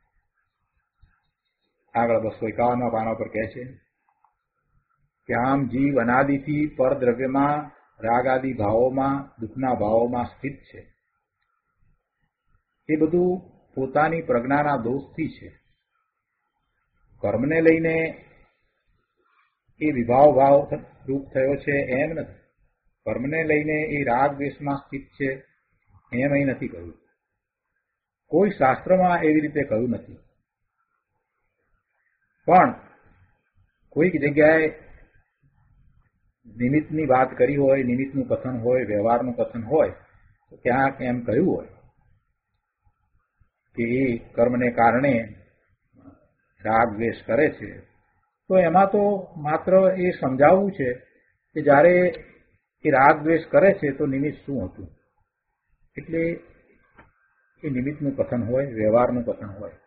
આગળ બસો એકાવનના પાના પર કહે છે કે આમ જીવ અનાદિથી પરદ્રવ્યમાં રાગાદી ભાવોમાં, દુઃખના ભાવોમાં સ્થિત છે. એ બધું પોતાની પ્રજ્ઞાના દોષથી છે. કર્મને લઈને એ વિભાવ ભાવ રૂપ થયો છે એમ નથી. કર્મને લઈને એ રાગ દ્વેષમાં સ્થિત છે એમ અહીં નથી કહ્યું. કોઈ શાસ્ત્રમાં એવી રીતે કહ્યું નથી. પણ કોઈક જગ્યાએ નિમિત્તની વાત કરી હોય, નિમિત્તનું કથન હોય, વ્યવહારનું કથન હોય, તો ક્યાંક એમ કહ્યું હોય કે એ કર્મને કારણે રાગ દ્વેષ કરે છે, તો એમાં તો માત્ર એ સમજાવવું છે કે જ્યારે એ રાગ દ્વેષ કરે છે તો નિમિત્ત શું હતું, એટલે એ નિમિત્તનું કથન હોય, વ્યવહારનું કથન હોય.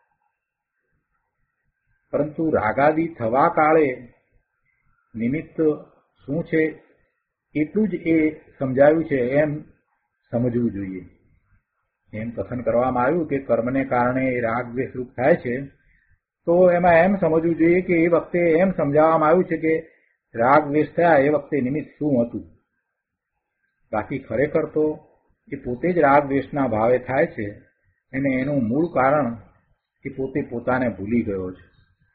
પરંતુ રાગાદિ થવા કાળે નિમિત્ત શું છે એટલું જ એ સમજાવ્યું છે એમ સમજવું જોઈએ. એમ કથન કરવામાં આવ્યું કે કર્મને કારણે રાગ દ્વેષ રૂપ થાય છે, તો એમાં એમ સમજવું જોઈએ કે એ વખતે એમ સમજાવવામાં આવ્યું છે કે રાગ દ્વેષ થયા એ વખતે નિમિત્ત શું હતું. બાકી ખરેખર તો એ પોતે જ રાગ દ્વેષના ભાવે થાય છે અને એનું મૂળ કારણ એ પોતે પોતાને ભૂલી ગયો છે.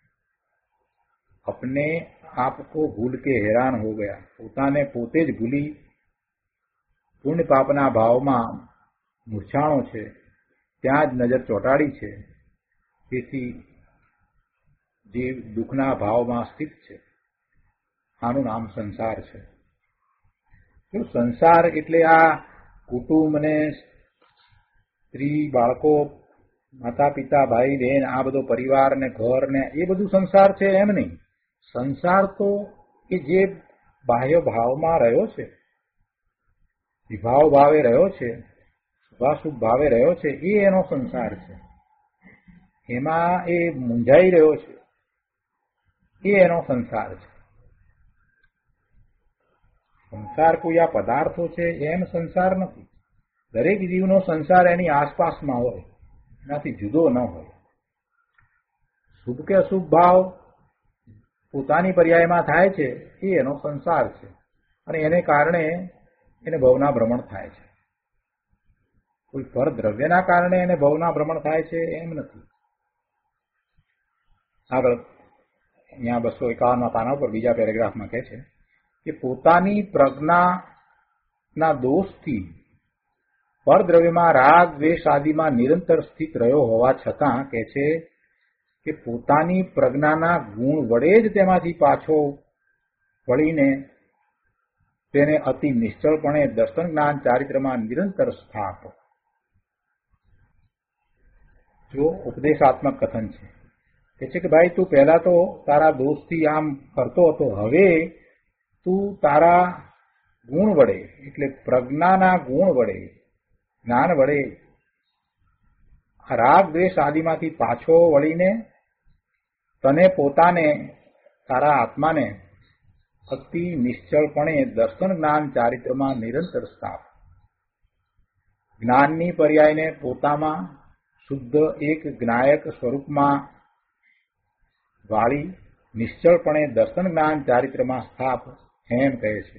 अपने आप को भूल के हैरान हो गया, પોતાને પોતે જ ભૂલી પુણ્ય પાપના ભાવમાં મૂર્છાણો છે, ત્યાં જ નજર ચોંટાડી છે. તેથી જીવ દુઃખના ભાવમાં સ્થિત છે. આનું નામ સંસાર છે. સંસાર એટલે આ કુટુંબ ને સ્ત્રી, બાળકો, માતા પિતા, ભાઈ બહેન, આ બધો પરિવાર ને ઘર ને એ બધું સંસાર છે એમ નહીં. સંસાર તો એ જે બાહ્ય ભાવમાં રહ્યો છે, વિભાવ ભાવે રહ્યો છે, શુભાશુભ ભાવે રહ્યો છે, એ એનો સંસાર છે. એમાં એ મૂંઝાઈ રહ્યો છે, એ એનો સંસાર છે. સંસાર કોઈ આ પદાર્થો છે એમ સંસાર નથી. દરેક જીવનો સંસાર એની આસપાસમાં હોય, એનાથી જુદો ન હોય. શુભ કે અશુભ ભાવ પોતાની પર્યાયમાં થાય છે એ એનો સંસાર છે, અને એને કારણે એને ભવના ભ્રમણ થાય છે. કોઈ પર દ્રવ્યના કારણે એને ભવના ભ્રમણ થાય છે એમ નથી. આગળ અહીંયા બસો એકાવનના પાના ઉપર બીજા પેરેગ્રાફમાં કહે છે કે પોતાની પ્રજ્ઞાના દોષથી પરદ્રવ્યમાં રાગ દ્વેષ આદિમાં નિરંતર સ્થિત રહ્યો હોવા છતાં કહે છે કે પોતાની પ્રજ્ઞાના ગુણ વડે જ તેમાંથી પાછો વળીને તેને અતિ નિશ્ચળપણે દર્શન જ્ઞાન ચારિત્રમાં નિરંતર સ્થાપ. જો ઉપદેશાત્મક કથન છે કે છે કે ભાઈ તું પહેલા તો તારા દોષથી આમ કરતો હતો, હવે તું તારા ગુણ વડે એટલે પ્રજ્ઞાના ગુણ વડે, જ્ઞાન વડે રાગ દ્વેષ આદિમાંથી પાછો વળીને તને પોતાને, તારા આત્માને અતિ નિશ્ચળપણે દર્શન જ્ઞાન ચારિત્રમાં નિરંતર સ્થાપ. જ્ઞાનની પર્યાયને પોતામાં શુદ્ધ એક જ્ઞાયક સ્વરૂપમાં વાળી નિશ્ચળપણે દર્શન જ્ઞાન ચારિત્રમાં સ્થાપ એમ કહે છે.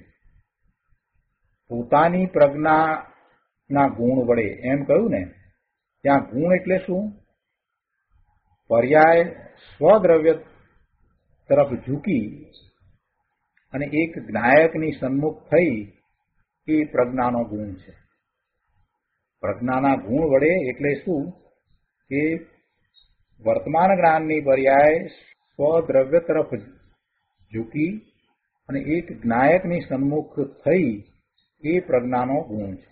પોતાની પ્રજ્ઞાના ગુણ વડે એમ કહ્યું ને, ત્યાં ગુણ એટલે શું? પર્યાય સ્વદ્રવ્ય તરફ ઝૂકી અને એક જ્ઞાયકની સન્મુખ થઈ એ પ્રજ્ઞાનો ગુણ છે. પ્રજ્ઞાના ગુણ વડે એટલે શું કે વર્તમાન જ્ઞાનની પર્યાય સ્વદ્રવ્ય તરફ ઝૂકી અને એક જ્ઞાયકની સન્મુખ થઈ એ પ્રજ્ઞાનો ગુણ છે.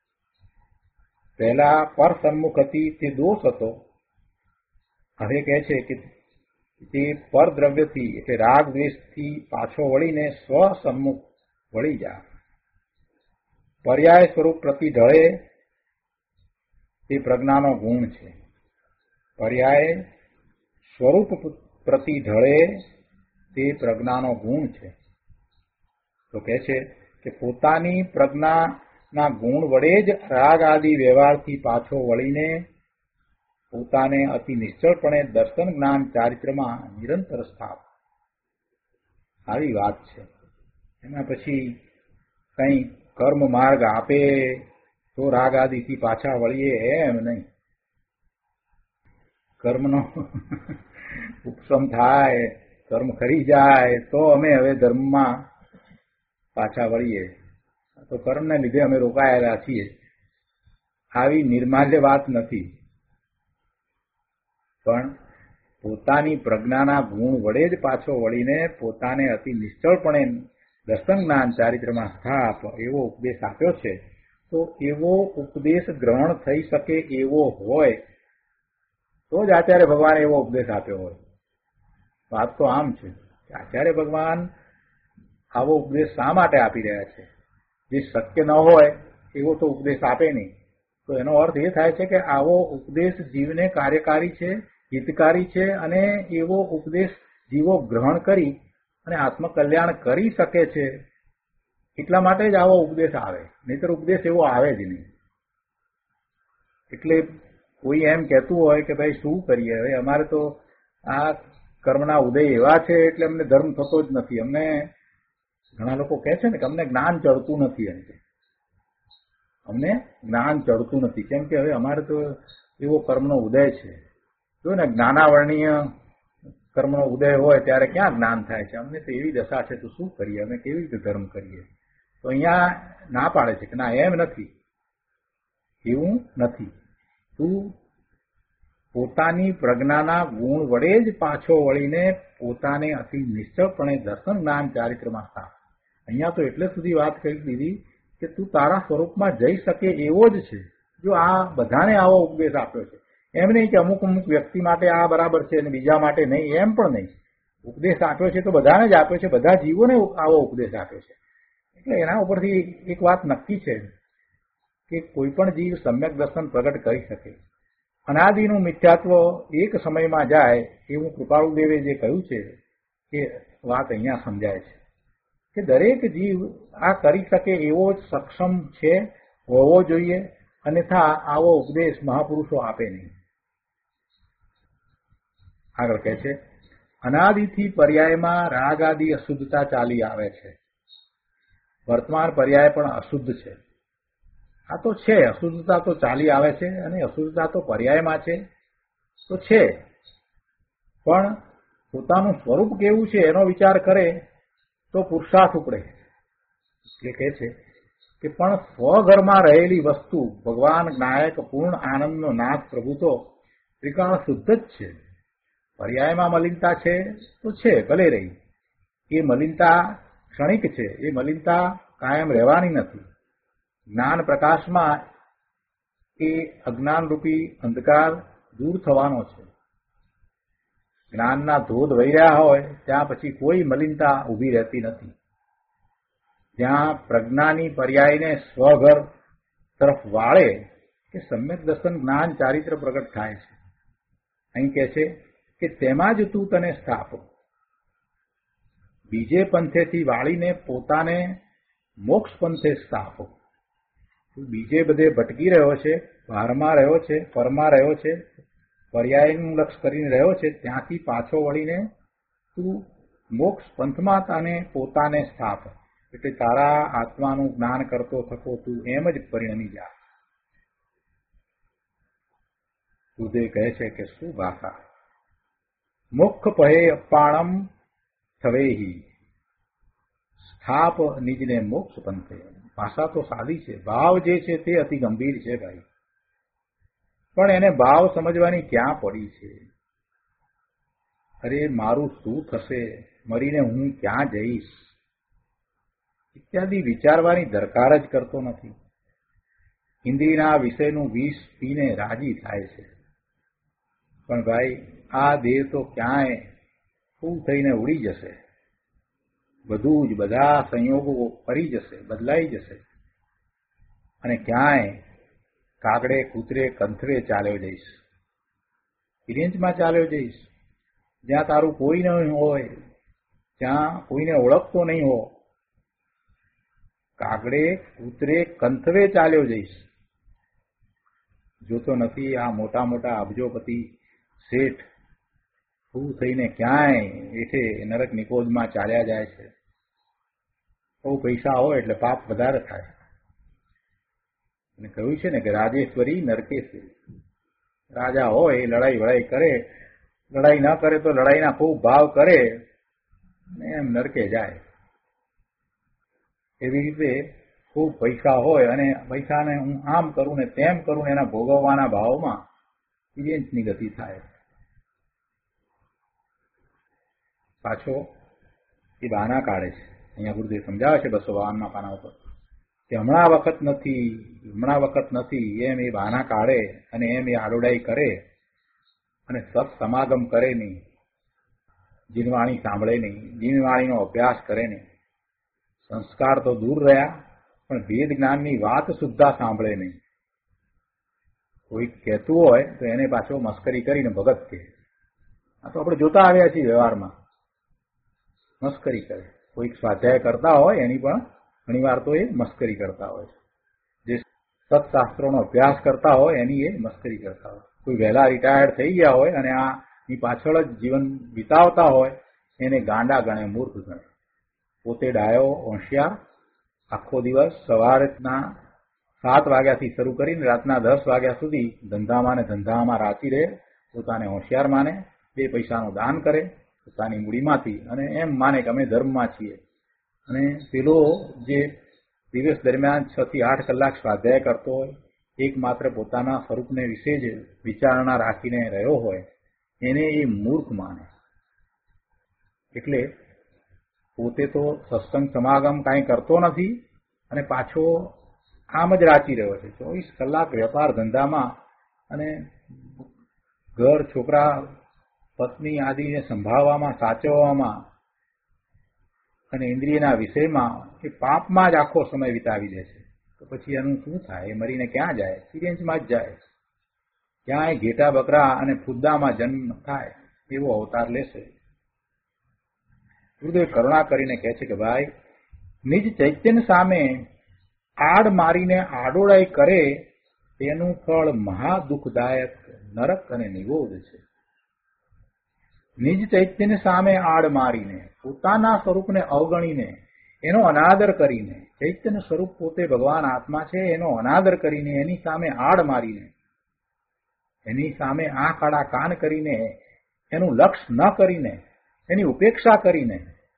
પહેલા પર સન્મુખ હતી તે દોષ હતો. હવે કહે છે કે તે પરદ્રવ્યથી એટલે રાગ દ્વેષથી પાછો વળીને સ્વ સન્મુખ વળી જા. પર્યાય સ્વરૂપ પ્રતિ ઢળે તે પ્રજ્ઞાનો ગુણ છે. પર્યાય સ્વરૂપ પ્રતિ ઢળે તે પ્રજ્ઞાનો ગુણ છે. તો કહે છે કે પોતાની પ્રજ્ઞાના ગુણ વડે જ રાગ આદિ વ્યવહારથી પાછો વળીને પોતાને અતિ નિશ્ચળપણે દર્શન જ્ઞાન ચારિત્રમાં નિરંતર સ્થાપ. આવી વાત છે. એના પછી કઈ કર્મ માર્ગ આપે તો રાગ આદિથી પાછા વળીએ એમ નહીં. કર્મનો ઉપશમ થાય, કર્મ ખરી જાય તો અમે હવે ધર્મમાં પાછા વળીએ. તો કર્મને લીધે અમે રોકાયેલા છીએ. આવી નિર્માલ્ય વાત નથી. પણ પોતાની પ્રજ્ઞાના ગુણ વડે જ પાછો વળીને પોતાને અતિ નિશ્ચળપણે દર્શન જ્ઞાન ચારિત્રમાં સ્થાપ એવો ઉપદેશ આપ્યો છે. તો એવો ઉપદેશ ગ્રહણ થઈ શકે એવો હોય તો જ આચાર્ય ભગવાને એવો ઉપદેશ આપ્યો હોય. વાત તો આમ છે કે આચાર્ય ભગવાન આવો ઉપદેશ શા માટે આપી રહ્યા છે? જે શક્ય ન હોય એવો તો ઉપદેશ આપે નહીં. તો એનો અર્થ એ થાય છે કે આવો ઉપદેશ જીવને કાર્યકારી છે, હિતકારી છે, અને એવો ઉપદેશ જીવો ગ્રહણ કરી અને આત્મકલ્યાણ કરી શકે છે. એટલા માટે જ આવો ઉપદેશ આવે, નહીતર ઉપદેશ એવો આવે જ નહીં. એટલે કોઈ એમ કહેતું હોય કે ભાઈ શું કરીએ, હવે અમારે તો આ કર્મના ઉદય એવા છે એટલે અમને ધર્મ થતો જ નથી. અમને ઘણા લોકો કહે છે ને કે અમને જ્ઞાન ચડતું નથી, એમ કે અમને જ્ઞાન ચડતું નથી, કેમ કે હવે અમારે તો એવો કર્મનો ઉદય છે. જો ને જ્ઞાનાવર્ણીય કર્મનો ઉદય હોય ત્યારે ક્યાં જ્ઞાન થાય છે? અમને તો એવી દશા છે, તો શું કરીએ, અમે કેવી રીતે ધર્મ કરીએ? તો અહીંયા ના પાડે છે કે ના, એમ નથી, એવું નથી. તું પોતાની પ્રજ્ઞાના ગુણ વડે જ પાછો વળીને પોતાને અતિ નિશ્ચળપણે દર્શન જ્ઞાન ચારિત્રમાં સ્થાપ. અહીંયા તો એટલે સુધી વાત કરી દીધી કે તું તારા સ્વરૂપમાં જઈ શકે એવો જ છે. જો આ બધાને આવો ઉપદેશ આપ્યો છે, એમ નહીં કે અમુક અમુક વ્યક્તિ માટે આ બરાબર છે અને બીજા માટે નહીં, એમ પણ નહીં. ઉપદેશ આપ્યો છે તો બધાને જ આપ્યો છે, બધા જીવોને આવો ઉપદેશ આપ્યો છે. એટલે એના ઉપરથી એક વાત નક્કી છે કે કોઈ પણ જીવ સમ્યક દર્શન પ્રગટ કરી શકે. અનાદિનું મિથ્યાત્વ એક સમયમાં જાય એવું કૃપાળુદેવે જે કહ્યું છે એ વાત અહીંયા સમજાય છે કે દરેક જીવ આ કરી શકે એવો જ સક્ષમ છે, હોવો જોઈએ, અન્યથા આવો ઉપદેશ મહાપુરુષો આપે નહીં. આગળ કહે છે, અનાદિથી પર્યાયમાં રાગ આદિ અશુદ્ધતા ચાલી આવે છે. વર્તમાન પર્યાય પણ અશુદ્ધ છે. આ તો છે, અશુદ્ધતા તો ચાલી આવે છે અને અશુદ્ધતા તો પર્યાયમાં છે તો છે, પણ પોતાનું સ્વરૂપ કેવું છે એનો વિચાર કરે તો પુરુષાર્થ ઉપડે. એટલે કહે છે કે પણ સ્વઘરમાં રહેલી વસ્તુ ભગવાન નાયક પૂર્ણ આનંદનો નાથ પ્રભુ તો ત્રિકાળ શુદ્ધ જ છે. પર્યાયમાં મલિનતા છે તો છે, ભલે રહી. એ મલિનતા ક્ષણિક છે, એ મલિનતા કાયમ રહેવાની નથી. જ્ઞાન પ્રકાશમાં એ અજ્ઞાન રૂપી અંધકાર દૂર થવાનો છે. જ્ઞાનના ધોધ વહી રહ્યા હોય ત્યાં પછી કોઈ મલિનતા ઊભી રહેતી નથી. જ્યાં પ્રજ્ઞાની પર્યાયને સ્વઘર તરફ વાળે કે સમ્યક દર્શન જ્ઞાન ચારિત્ર પ્રગટ થાય છે. અહીં કહે છે કે તેમાં જ તું તને સ્થાપ. બીજે પંથેથી વાળીને પોતાને મોક્ષ પંથે સ્થાપ. તું બીજે બધે ભટકી રહ્યો છે, બહારમાં રહ્યો છે, પરમાં રહ્યો છે, પર્યાયનું લક્ષ કરીને રહ્યો છે, ત્યાંથી પાછો વળીને તું મોક્ષ પંથમાં તને પોતાને સ્થાપ. એટલે તારા આત્માનું જ્ઞાન કરતો થકો તું એમ જ પરિણમી જા. સુધે કહે છે કે શું ભાષા? મુખ પહે અપાણમ થવેહી સ્થાપ નિજને મોક્ષ પંથે. ભાષા તો સાદી છે, ભાવ જે છે તે અતિ ગંભીર છે ભાઈ, પણ એને ભાવ સમજવાની ક્યાં પડી છે? અરે મારું શું થશે, મરીને હું ક્યાં જઈશ ઇત્યાદિ વિચારવાની દરકાર જ કરતો નથી. ઇન્દ્રિયના વિષયનું વિષ પીને રાજી થાય છે, પણ ભાઈ આ દેહ તો ક્યાંય ફૂલ થઈને ઉડી જશે. બધું જ બધા સંયોગો ફરી જશે, બદલાઈ જશે, અને ક્યાંય કાગડે કૂતરે કંથરે ચાલ્યો જઈશ, પિરેન્ચમાં ચાલ્યો જઈશ, જ્યાં તારું કોઈ નહીં હોય, જ્યાં કોઈને ઓળખતો નહીં હો. કાગડે કૂતરે કંથરે ચાલ્યો જઈશ. જોતો નથી આ મોટા મોટા અબજોપતિ શેઠ ફૂ થઈને ક્યાંય એઠે નરક નિકોજમાં ચાલ્યા જાય છે. બહુ પૈસા હોય એટલે પાપ વધારે થાય. અને કહ્યું છે ને કે રાજેશ્વરી નરકેશ્વરી. રાજા હોય એ લડાઈ વડાઈ કરે, લડાઈ ન કરે તો લડાઈના ખૂબ ભાવ કરે એમ નરકે જાય. એવી રીતે ખૂબ પૈસા હોય અને પૈસાને હું આમ કરું ને તેમ કરું ને એના ભોગવવાના ભાવમાં પિરિયન્સની ગતિ થાય. પાછો એ બહાના કાઢે છે. અહીંયા ગુરુદેવ સમજાવે છે બસો બાવનમાં પાના ઉપર કે હમણાં વખત નથી, હમણાં વખત નથી એમ એ બહાના કાઢે અને એમ એ આડોડાઈ કરે અને સત સમાગમ કરે નહીં. જીનવાણી સાંભળે નહીં, જીનવાણીનો અભ્યાસ કરે નહીં, સંસ્કાર તો દૂર રહ્યા પણ વેદ જ્ઞાનની વાત સુદ્ધા સાંભળે નહીં. કોઈ કહેતું હોય તો એને પાછો મસ્કરી કરીને ભગત કહે. આ તો આપણે જોતા આવ્યા છીએ વ્યવહારમાં, મસ્કરી કરે. કોઈક સ્વાધ્યાય કરતા હોય એની પણ ઘણી વાર તો એ મસ્કરી કરતા હોય છે. જે સત્શાસ્ત્રોનો અભ્યાસ કરતા હોય એની એ મસ્કરી કરતા હોય. કોઈ વહેલા રિટાયર્ડ થઈ ગયા હોય અને આની પાછળ જ જીવન વિતાવતા હોય એને ગાંડા ગણે, મૂર્ખ ગણે. પોતે ડાયો હોશિયાર, આખો દિવસ સવારના સાત વાગ્યાથી શરૂ કરીને રાતના દસ વાગ્યા સુધી ધંધામાં ને ધંધામાં રાચી રહે, પોતાને હોશિયાર માને, બે પૈસાનું દાન કરે પોતાની મૂડીમાંથી અને એમ માને કે અમે ધર્મમાં છીએ. અને પેલો જે દિવસ દરમિયાન છ થી આઠ કલાક સ્વાધ્યાય કરતો હોય, એકમાત્ર પોતાના સ્વરૂપને વિશે જ વિચારણા રાખીને રહ્યો હોય, એને એ મૂર્ખ માને. એટલે પોતે તો સત્સંગ સમાગમ કાંઈ કરતો નથી અને પાછો આમ જ રાચી રહ્યો છે ચોવીસ કલાક વેપાર ધંધામાં અને ઘર, છોકરા, પત્ની આદિને સંભાળવામાં, સાચવવામાં અને ઇન્દ્રિયના વિષયમાં એ પાપમાં જ આખો સમય વિતાવી દે છે. તો પછી એનું શું થાય? એ મરીને ક્યાં જાય? સિરેન્જમાં જ જાય. ક્યાંય ઘેટા બકરા અને ફુદ્દામાં જન્મ થાય એવો અવતાર લેશે. ગુરુદેવ કરુણા કરીને કહે છે કે ભાઈ, નિજ ચૈતન્ય સામે આડ મારીને આડોળાઈ કરે તેનું ફળ મહા દુઃખદાયક નરક અને નિગોધ છે. નિજ ચૈતન્ય સામે આડ મારીને, પોતાના સ્વરૂપને અવગણીને, એનો અનાદર કરીને, ચૈતન્ય સ્વરૂપ પોતે ભગવાન આત્મા છે એનો અનાદર કરીને, એની સામે આડ મારીને, એની સામે આંખ આડા કાન કરીને, એનું લક્ષ ન કરીને, એની ઉપેક્ષા કરીને,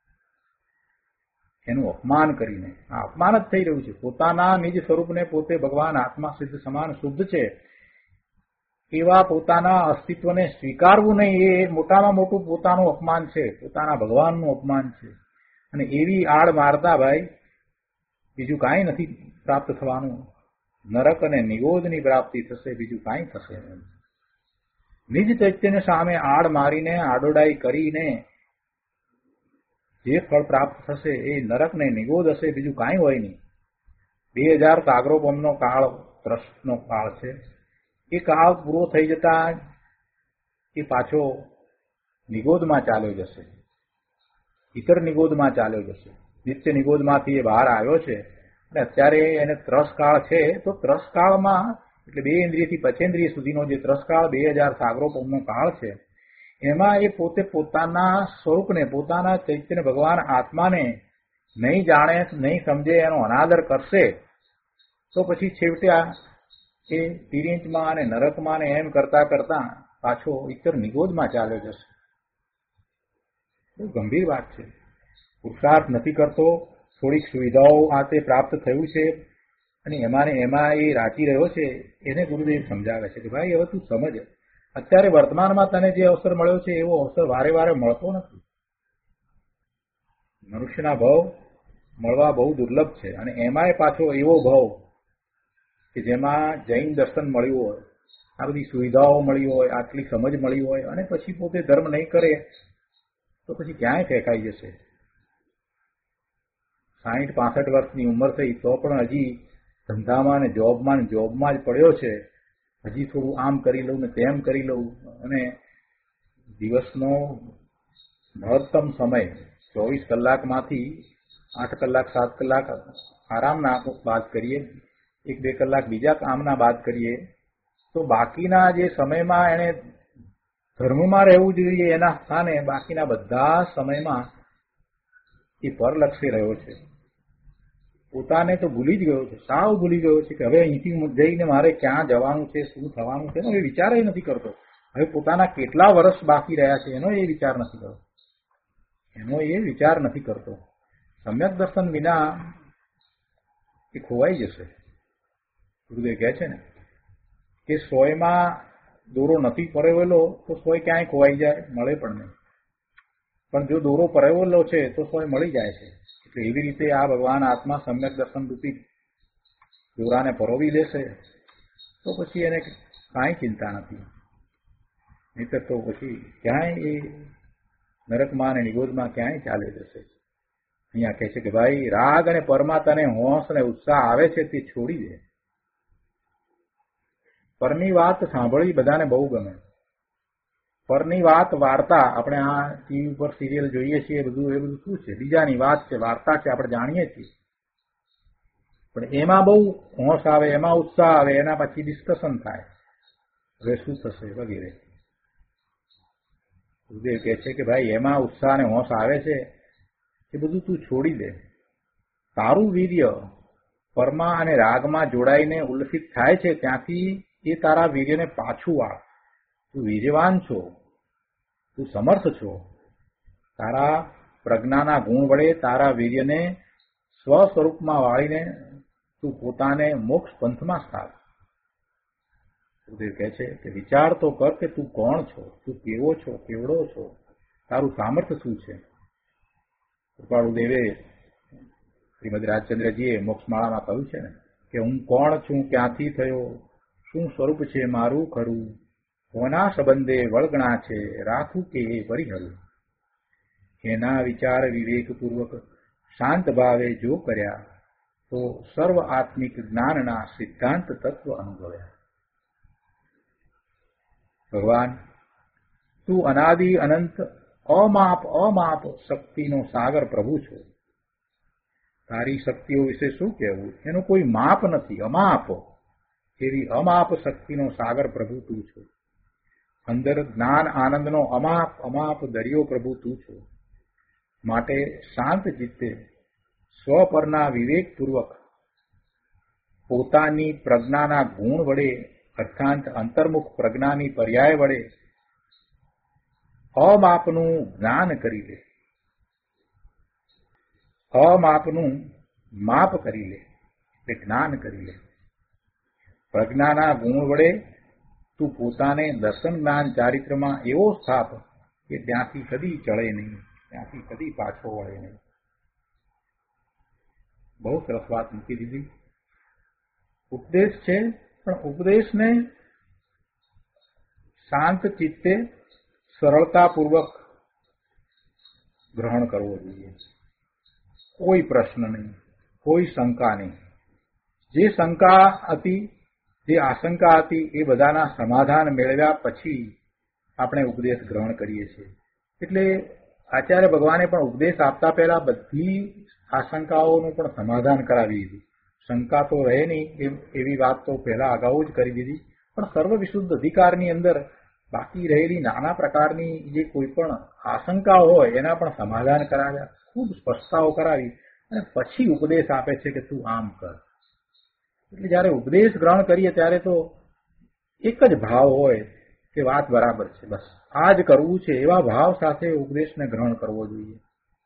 એનું અપમાન કરીને, આ અપમાન જ થઈ રહ્યું છે. પોતાના નિજ સ્વરૂપને પોતે ભગવાન આત્મા સિદ્ધ સમાન શુદ્ધ છે એવા પોતાના અસ્તિત્વને સ્વીકારવું નહીં, એ મોટામાં મોટું પોતાનું અપમાન છે, પોતાના ભગવાનનું અપમાન છે. અને એવી આડ મારતા ભાઈ બીજું કાંઈ નથી પ્રાપ્ત થવાનું. નરક અને નિગોધની પ્રાપ્તિ થશે, બીજું કાંઈ થશે નહીં. નિજ ચૈતન્ય સામે આડ મારીને, આડોડાઈ કરીને જે ફળ પ્રાપ્ત થશે એ નરક ને નિગોધ હશે, બીજું કાંઈ હોય નહીં. બે હજાર સાગરોપમનો કાળ ત્રસ્તનો કાળ છે. એ કાળ પૂરો થઈ જતા એ પાછો નિગોધમાં ચાલ્યો જશે, ઇતર નિગોધમાં ચાલ્યો જશે. નિત્ય નિગોધમાંથી એ બહાર આવ્યો છે અને અત્યારે એને ત્રસકાળ છે. તો ત્રસકાળમાં એટલે બે ઇન્દ્રિયથી પંચેન્દ્રિય સુધીનો જે ત્રસકાળ બે હજાર સાગરોપમનો કાળ છે, એમાં એ પોતે પોતાના સ્વરૂપને, પોતાના ચૈતન્ય ભગવાન આત્માને નહીં જાણે, નહીં સમજે, એનો અનાદર કરશે તો પછી છેવટે એ તિર્યંચમાં અને નરકમાં ને એમ કરતા કરતા પાછો ઇતર નિગોધમાં ચાલ્યો જશે. બહુ ગંભીર વાત છે. પુરુષાર્થ નથી કરતો, થોડીક સુવિધાઓ આ તે પ્રાપ્ત થયું છે અને એમાં ને એમાં એ રાચી રહ્યો છે, એને ગુરુદેવ સમજાવે છે કે ભાઈ હવે તું સમજ, અત્યારે વર્તમાનમાં તને જે અવસર મળ્યો છે એવો અવસર વારે વારે મળતો નથી. મનુષ્યના ભાવ મળવા બહુ દુર્લભ છે અને એમાંય પાછો એવો ભાવ કે જેમાં જૈન દર્શન મળ્યું હોય, આ બધી સુવિધાઓ મળી હોય, આટલી સમજ મળી હોય અને પછી પોતે ધર્મ નહીં કરે તો પછી ક્યાંય ફેંકાઈ જશે. સાહીઠ પાસઠ વર્ષની ઉંમર થઈ તો પણ હજી ધંધામાં ને જોબમાં ને જોબમાં જ પડ્યો છે. હજી થોડું આમ કરી લઉં ને તેમ કરી લઉં અને દિવસનો મહત્તમ સમય ચોવીસ કલાકમાંથી આઠ કલાક સાત કલાક આરામના બાદ કરીએ, એક બે કલાક બીજા કામના બાદ કરીએ, તો બાકીના જે સમયમાં એને ધર્મમાં રહેવું જોઈએ એના સ્થાને બાકીના બધા સમયમાં એ પરલક્ષી રહ્યો છે. પોતાને તો ભૂલી જ ગયો છે, સાવ ભૂલી ગયો છે કે હવે અહીંથી જઈને મારે ક્યાં જવાનું છે, શું થવાનું છે, એનો એ વિચાર નથી કરતો. હવે પોતાના કેટલા વર્ષ બાકી રહ્યા છે એનો એ વિચાર નથી કરતો, એનો એ વિચાર નથી કરતો. સમ્યક દર્શન વિના એ ખોવાઈ જશે. ગુરુદેવ કહે છે ને કે સોયમાં દોરો નથી પરેવેલો તો સોય ક્યાંય ખોવાઈ જાય, મળે પણ નહીં. પણ જો દોરો પરેવેલો છે તો સોય મળી જાય છે. એટલે એવી રીતે આ ભગવાન આત્મા સમ્યક દર્શન રૂપી દોરાને પરોવી લેશે તો પછી એને કાંઈ ચિંતા નથી. નહીતર તો પછી ક્યાંય એ નરકમાં અને નિગોદમાં ક્યાંય ચાલે જશે. અહીંયા કહે છે કે ભાઈ રાગ અને પરમાત્માને હોંશ અને ઉત્સાહ આવે છે તે છોડી દે. પરની વાત સાંભળવી બધાને બહુ ગમે. પરની વાત વાર્તા, આપણે આ ટીવી ઉપર સિરિયલ જોઈએ છીએ, બધું એ બધું શું છે? બીજાની વાત છે, વાર્તા છે, આપણે જાણીએ છીએ. પણ એમાં બહુ હોંશ આવે, એમાં ઉત્સાહ આવે, એના પછી ડિસ્કશન થાય, હવે શું થશે વગેરે. ગુરુદેવ કહે છે કે ભાઈ એમાં ઉત્સાહ અને હોંશ આવે છે એ બધું તું છોડી દે. તારું વીર્ય પરમાં અને રાગમાં જોડાઈને ઉલ્લસિત થાય છે, ત્યાંથી એ તારા વીર્યને પાછું આવ. તું વીર્યવાન છો, તું સમર્થ છો. તારા પ્રજ્ઞાના ગુણ વડે તારા વીર્યને સ્વ સ્વરૂપમાં વાળીને તું પોતાને મોક્ષ પંથમાં સ્થાપ. ગુરુદેવ કહે છે કે વિચાર તો કર કે તું કોણ છો, તું કેવો છો, કેવડો છો, તારું સામર્થ્ય શું છે. કૃપાળુદેવે શ્રીમદ રાજચંદ્રજીએ મોક્ષમાળામાં કહ્યું છે ને કે હું કોણ છું, ક્યાંથી થયો, શું સ્વરૂપ છે મારું ખરું, કોના સંબંધે વળગણા છે, રાખું કે એ પરિહરું. એના વિચાર વિવેકપૂર્વક શાંત ભાવે જો કર્યા તો સર્વ આત્મિક જ્ઞાનના સિદ્ધાંત તત્વ અનુભવ્યા. ભગવાન તું અનાદિ અનંત અમાપ અમાપ શક્તિનો સાગર પ્રભુ છો. તારી શક્તિઓ વિશે શું કહેવું, એનું કોઈ માપ નથી. અમાપ એવી અમાપ શક્તિનો સાગર પ્રભુ તું છો. અંદર જ્ઞાન આનંદનો અમાપ અમાપ દરિયો પ્રભુ તું છો. માટે શાંત ચિત્તે સ્વપરના વિવેકપૂર્વક પોતાની પ્રજ્ઞાના ગુણ વડે અર્થાંત અંતર્મુખ પ્રજ્ઞાની પર્યાય વડે અમાપનું જ્ઞાન કરી લે. અમાપનું માપ કરી લે એટલે જ્ઞાન કરી લે. પ્રજ્ઞાના ગુણ વડે તું પોતાને દર્શન જ્ઞાન ચારિત્રમાં એવો સ્થાપ કે ત્યાંથી કદી ચડે નહીં, ત્યાંથી કદી પાછો વળે નહીં. બહુ સરસ વાત મૂકી દીધી. ઉપદેશ છે, પણ ઉપદેશને શાંત ચિત્તે સરળતાપૂર્વક ગ્રહણ કરવો જોઈએ. કોઈ પ્રશ્ન નહીં, કોઈ શંકા નહીં. જે શંકા હતી, જે આશંકા હતી, એ બધાના સમાધાન મેળવ્યા પછી આપણે ઉપદેશ ગ્રહણ કરીએ છીએ. એટલે આચાર્ય ભગવાને પણ ઉપદેશ આપતા પહેલા બધી આશંકાઓનું પણ સમાધાન કરાવી દીધું. શંકા તો રહે નહીં એવી વાત તો પહેલા અગાઉ જ કરી દીધી. પણ સર્વ વિશુદ્ધ અધિકારની અંદર બાકી રહેલી નાના પ્રકારની જે કોઈ પણ આશંકા હોય એના પણ સમાધાન કરાવ્યા, ખૂબ સ્પષ્ટતાઓ કરાવી અને પછી ઉપદેશ આપે છે કે તું આમ કર. એટલે જયારે ઉપદેશ ગ્રહણ કરીએ ત્યારે તો એક જ ભાવ હોય કે વાત બરાબર છે, બસ આ જ કરવું છે, એવા ભાવ સાથે ઉપદેશને ગ્રહણ કરવો જોઈએ.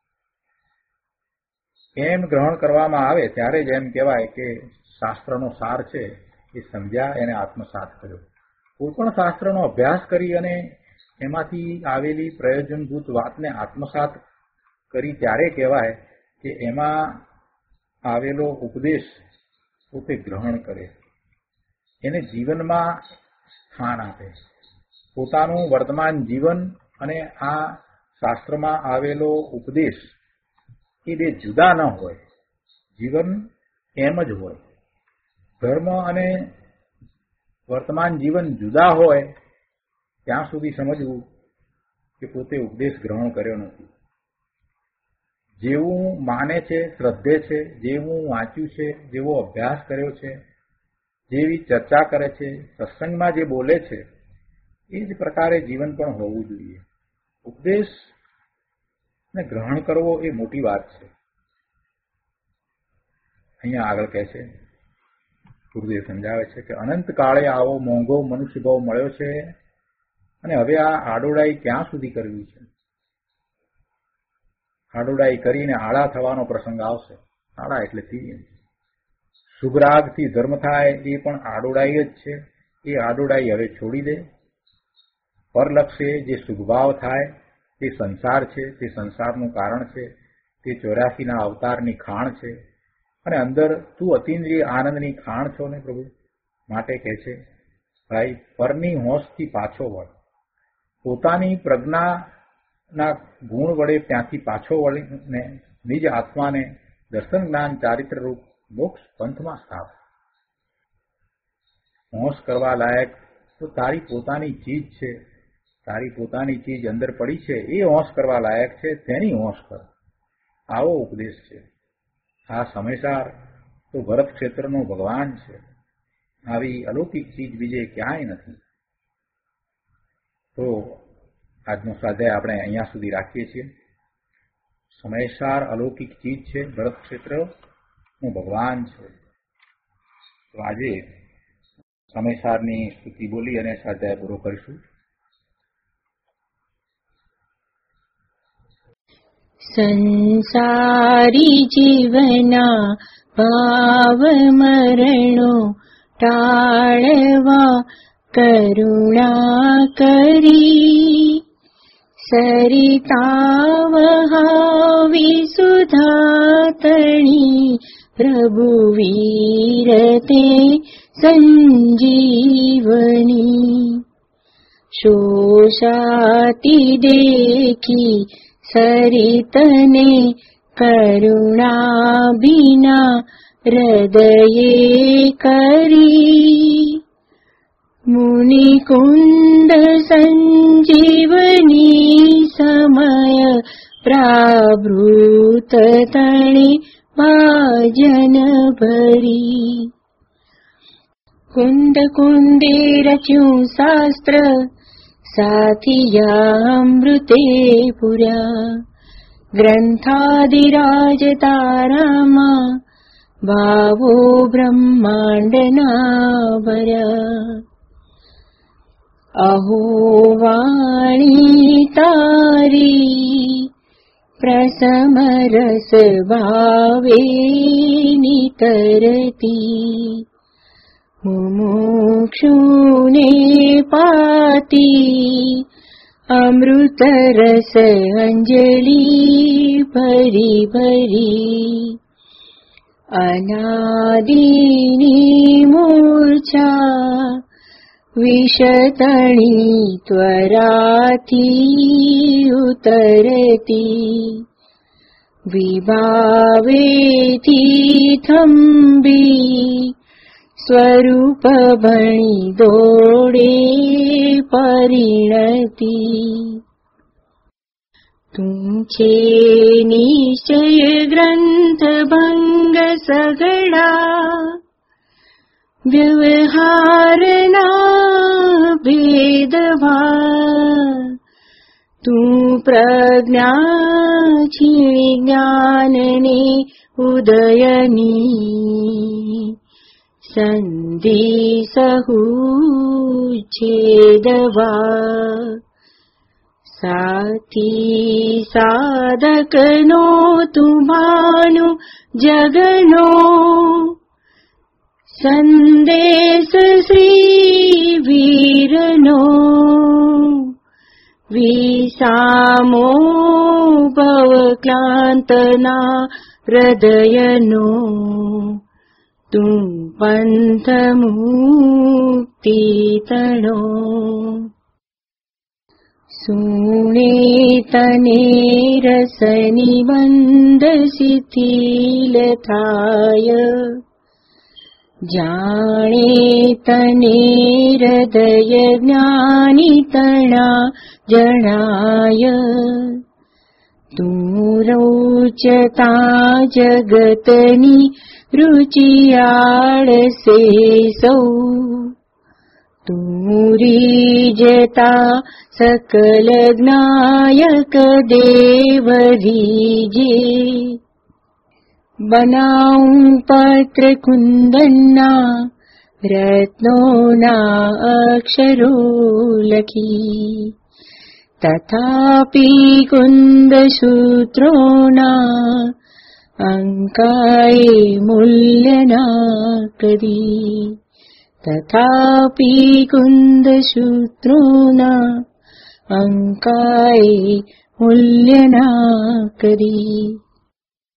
એમ ગ્રહણ કરવામાં આવે ત્યારે જ એમ કહેવાય કે શાસ્ત્રનો સાર છે એ સમજ્યા, એને આત્મસાત કર્યો. કોઈ પણ શાસ્ત્રનો અભ્યાસ કરી અને એમાંથી આવેલી પ્રયોજનભૂત વાતને આત્મસાત કરી ત્યારે કહેવાય કે એમાં આવેલો ઉપદેશ પોતે ગ્રહણ કરે, એને જીવનમાં સ્થાન આપે. પોતાનું વર્તમાન જીવન અને આ શાસ્ત્રમાં આવેલો ઉપદેશ એ બે જુદા ન હોય, જીવન એમ જ હોય. ધર્મ અને વર્તમાન જીવન જુદા હોય ત્યાં સુધી સમજવું કે પોતે ઉપદેશ ગ્રહણ કર્યો નથી. જેવું માને છે, શ્રદ્ધે છે, જેવું વાંચ્યું છે, જેવો અભ્યાસ કર્યો છે, જેવી ચર્ચા કરે છે, સત્સંગમાં જે બોલે છે, એ જ પ્રકારે જીવન પણ હોવું જોઈએ. ઉપદેશ ને ગ્રહણ કરવો એ મોટી વાત છે. અહીંયા આગળ કહે છે, ગુરુદેવ સમજાવે છે કે અનંત કાળે આવો મોંઘો મનુષ્ય ભાવ મળ્યો છે અને હવે આ આડોડાઈ ક્યાં સુધી કરવી છે. આડોડાઈ કરીને આળા થવાનો પ્રસંગ આવશે. આળા એટલે તીર્યમ. શુભરાગથી ધર્મ થાય એ પણ આડોડાઈ જ છે. એ આડોડાઈ હવે છોડી દે. પરલક્ષે જે શુભભાવ થાય તે સંસાર છે, તે સંસારનું કારણ છે, તે ચોર્યાસીના અવતારની ખાણ છે અને અંદર તું અતિન્દ્રિય આનંદની ખાણ છો ને પ્રભુ. માટે કહે છે ભાઈ પરની હોંશથી પાછો વળ. પોતાની પ્રજ્ઞા ના ગુણ વડે ત્યાંથી પાછો વળીને નિજ આત્માને દર્શન જ્ઞાન ચારિત્ર રૂપ મોક્ષ પંથમાં સ્થાપ. હોશ કરવા લાયક તો તારી પોતાની ચીજ છે, તારી પોતાની ચીજ અંદર પડી છે એ હોશ કરવા લાયક છે, તેની હોશ કર. આવો ઉપદેશ છે. આ સમયસાર તો ભરત ક્ષેત્રનો ભગવાન છે. આવી અલૌકિક ચીજ બીજે ક્યાંય નથી. તો આજનો સ્વાધ્યાય આપણે અહીંયા સુધી રાખીએ છીએ. સમયસાર અલૌકિક ચીજ છે, ભરત ક્ષેત્રનું ભગવાન છે. તો આજે સમયસારની સ્તુતિ બોલી અને સ્વાધ્યાય પૂરો કરીશું. સંસારી જીવના ભાવ મરણો ટાળવા કરુણા કરી, સરિતા વહાવી સુધા તણી પ્રભુ વીરતે સંજીવની. શોષાતી દેખી સરિતને કરુણા બિના હૃદયે કરી, મુનિકુંડ સંજીવની સમય પ્રાવૃત તણે ભાજન ભરી. કુંડ કુંડે રચ્યું શાસ્ત્ર સાથિયામૃતે પુર્યા, ગ્રંથાદિરાજ તારામાં ભાવો બ્રહ્માંડના ભર્યા. અહો વાણી તારી પ્રસમ રસ ભાવે નિતરતી, મુમુક્ષુને પાતી અમૃત રસ અંજલિ ભરી ભરી. અનાદિની મૂર્છા વિષતણી ત્વરાથી ઉતરતી, વિભાવેથી થંભી સ્વરૂપ ભણી દોડે પરિણતી. તું છે નિશ્ચય ગ્રંથ ભંગ સગડા, વ્યવહારના ભેદભાવ. તું પ્રજ્ઞા છીણી જ્ઞાનને ઉદયની, સંધિ સહુ છેદવા. સાથી સાધકનો તું ભાનુ જગનો, સંદેશ શ્રી વીરનો. વિસામો ભવ ક્લાંતના હૃદયનો, તું પંથ મુક્તિ તણો. સુણે તને રસની બંધ શિથિલ થાય, જાણે તને હૃદય જ્ઞાની તણા જણાય. તું રોચતા જગતની રુચિયાળસે સૌ, તું રીજતા સકલ જ્ઞાયક દેવ રીજે. બનાઉં પત્ર કુંદનના રત્નોના અક્ષરો લખી, તથાપી કુંદ સૂત્રોના અંકાએ મૂલ્યના કરી. તથાપી કુંદ સૂત્રોના અંકાએ મૂલ્યના કરી.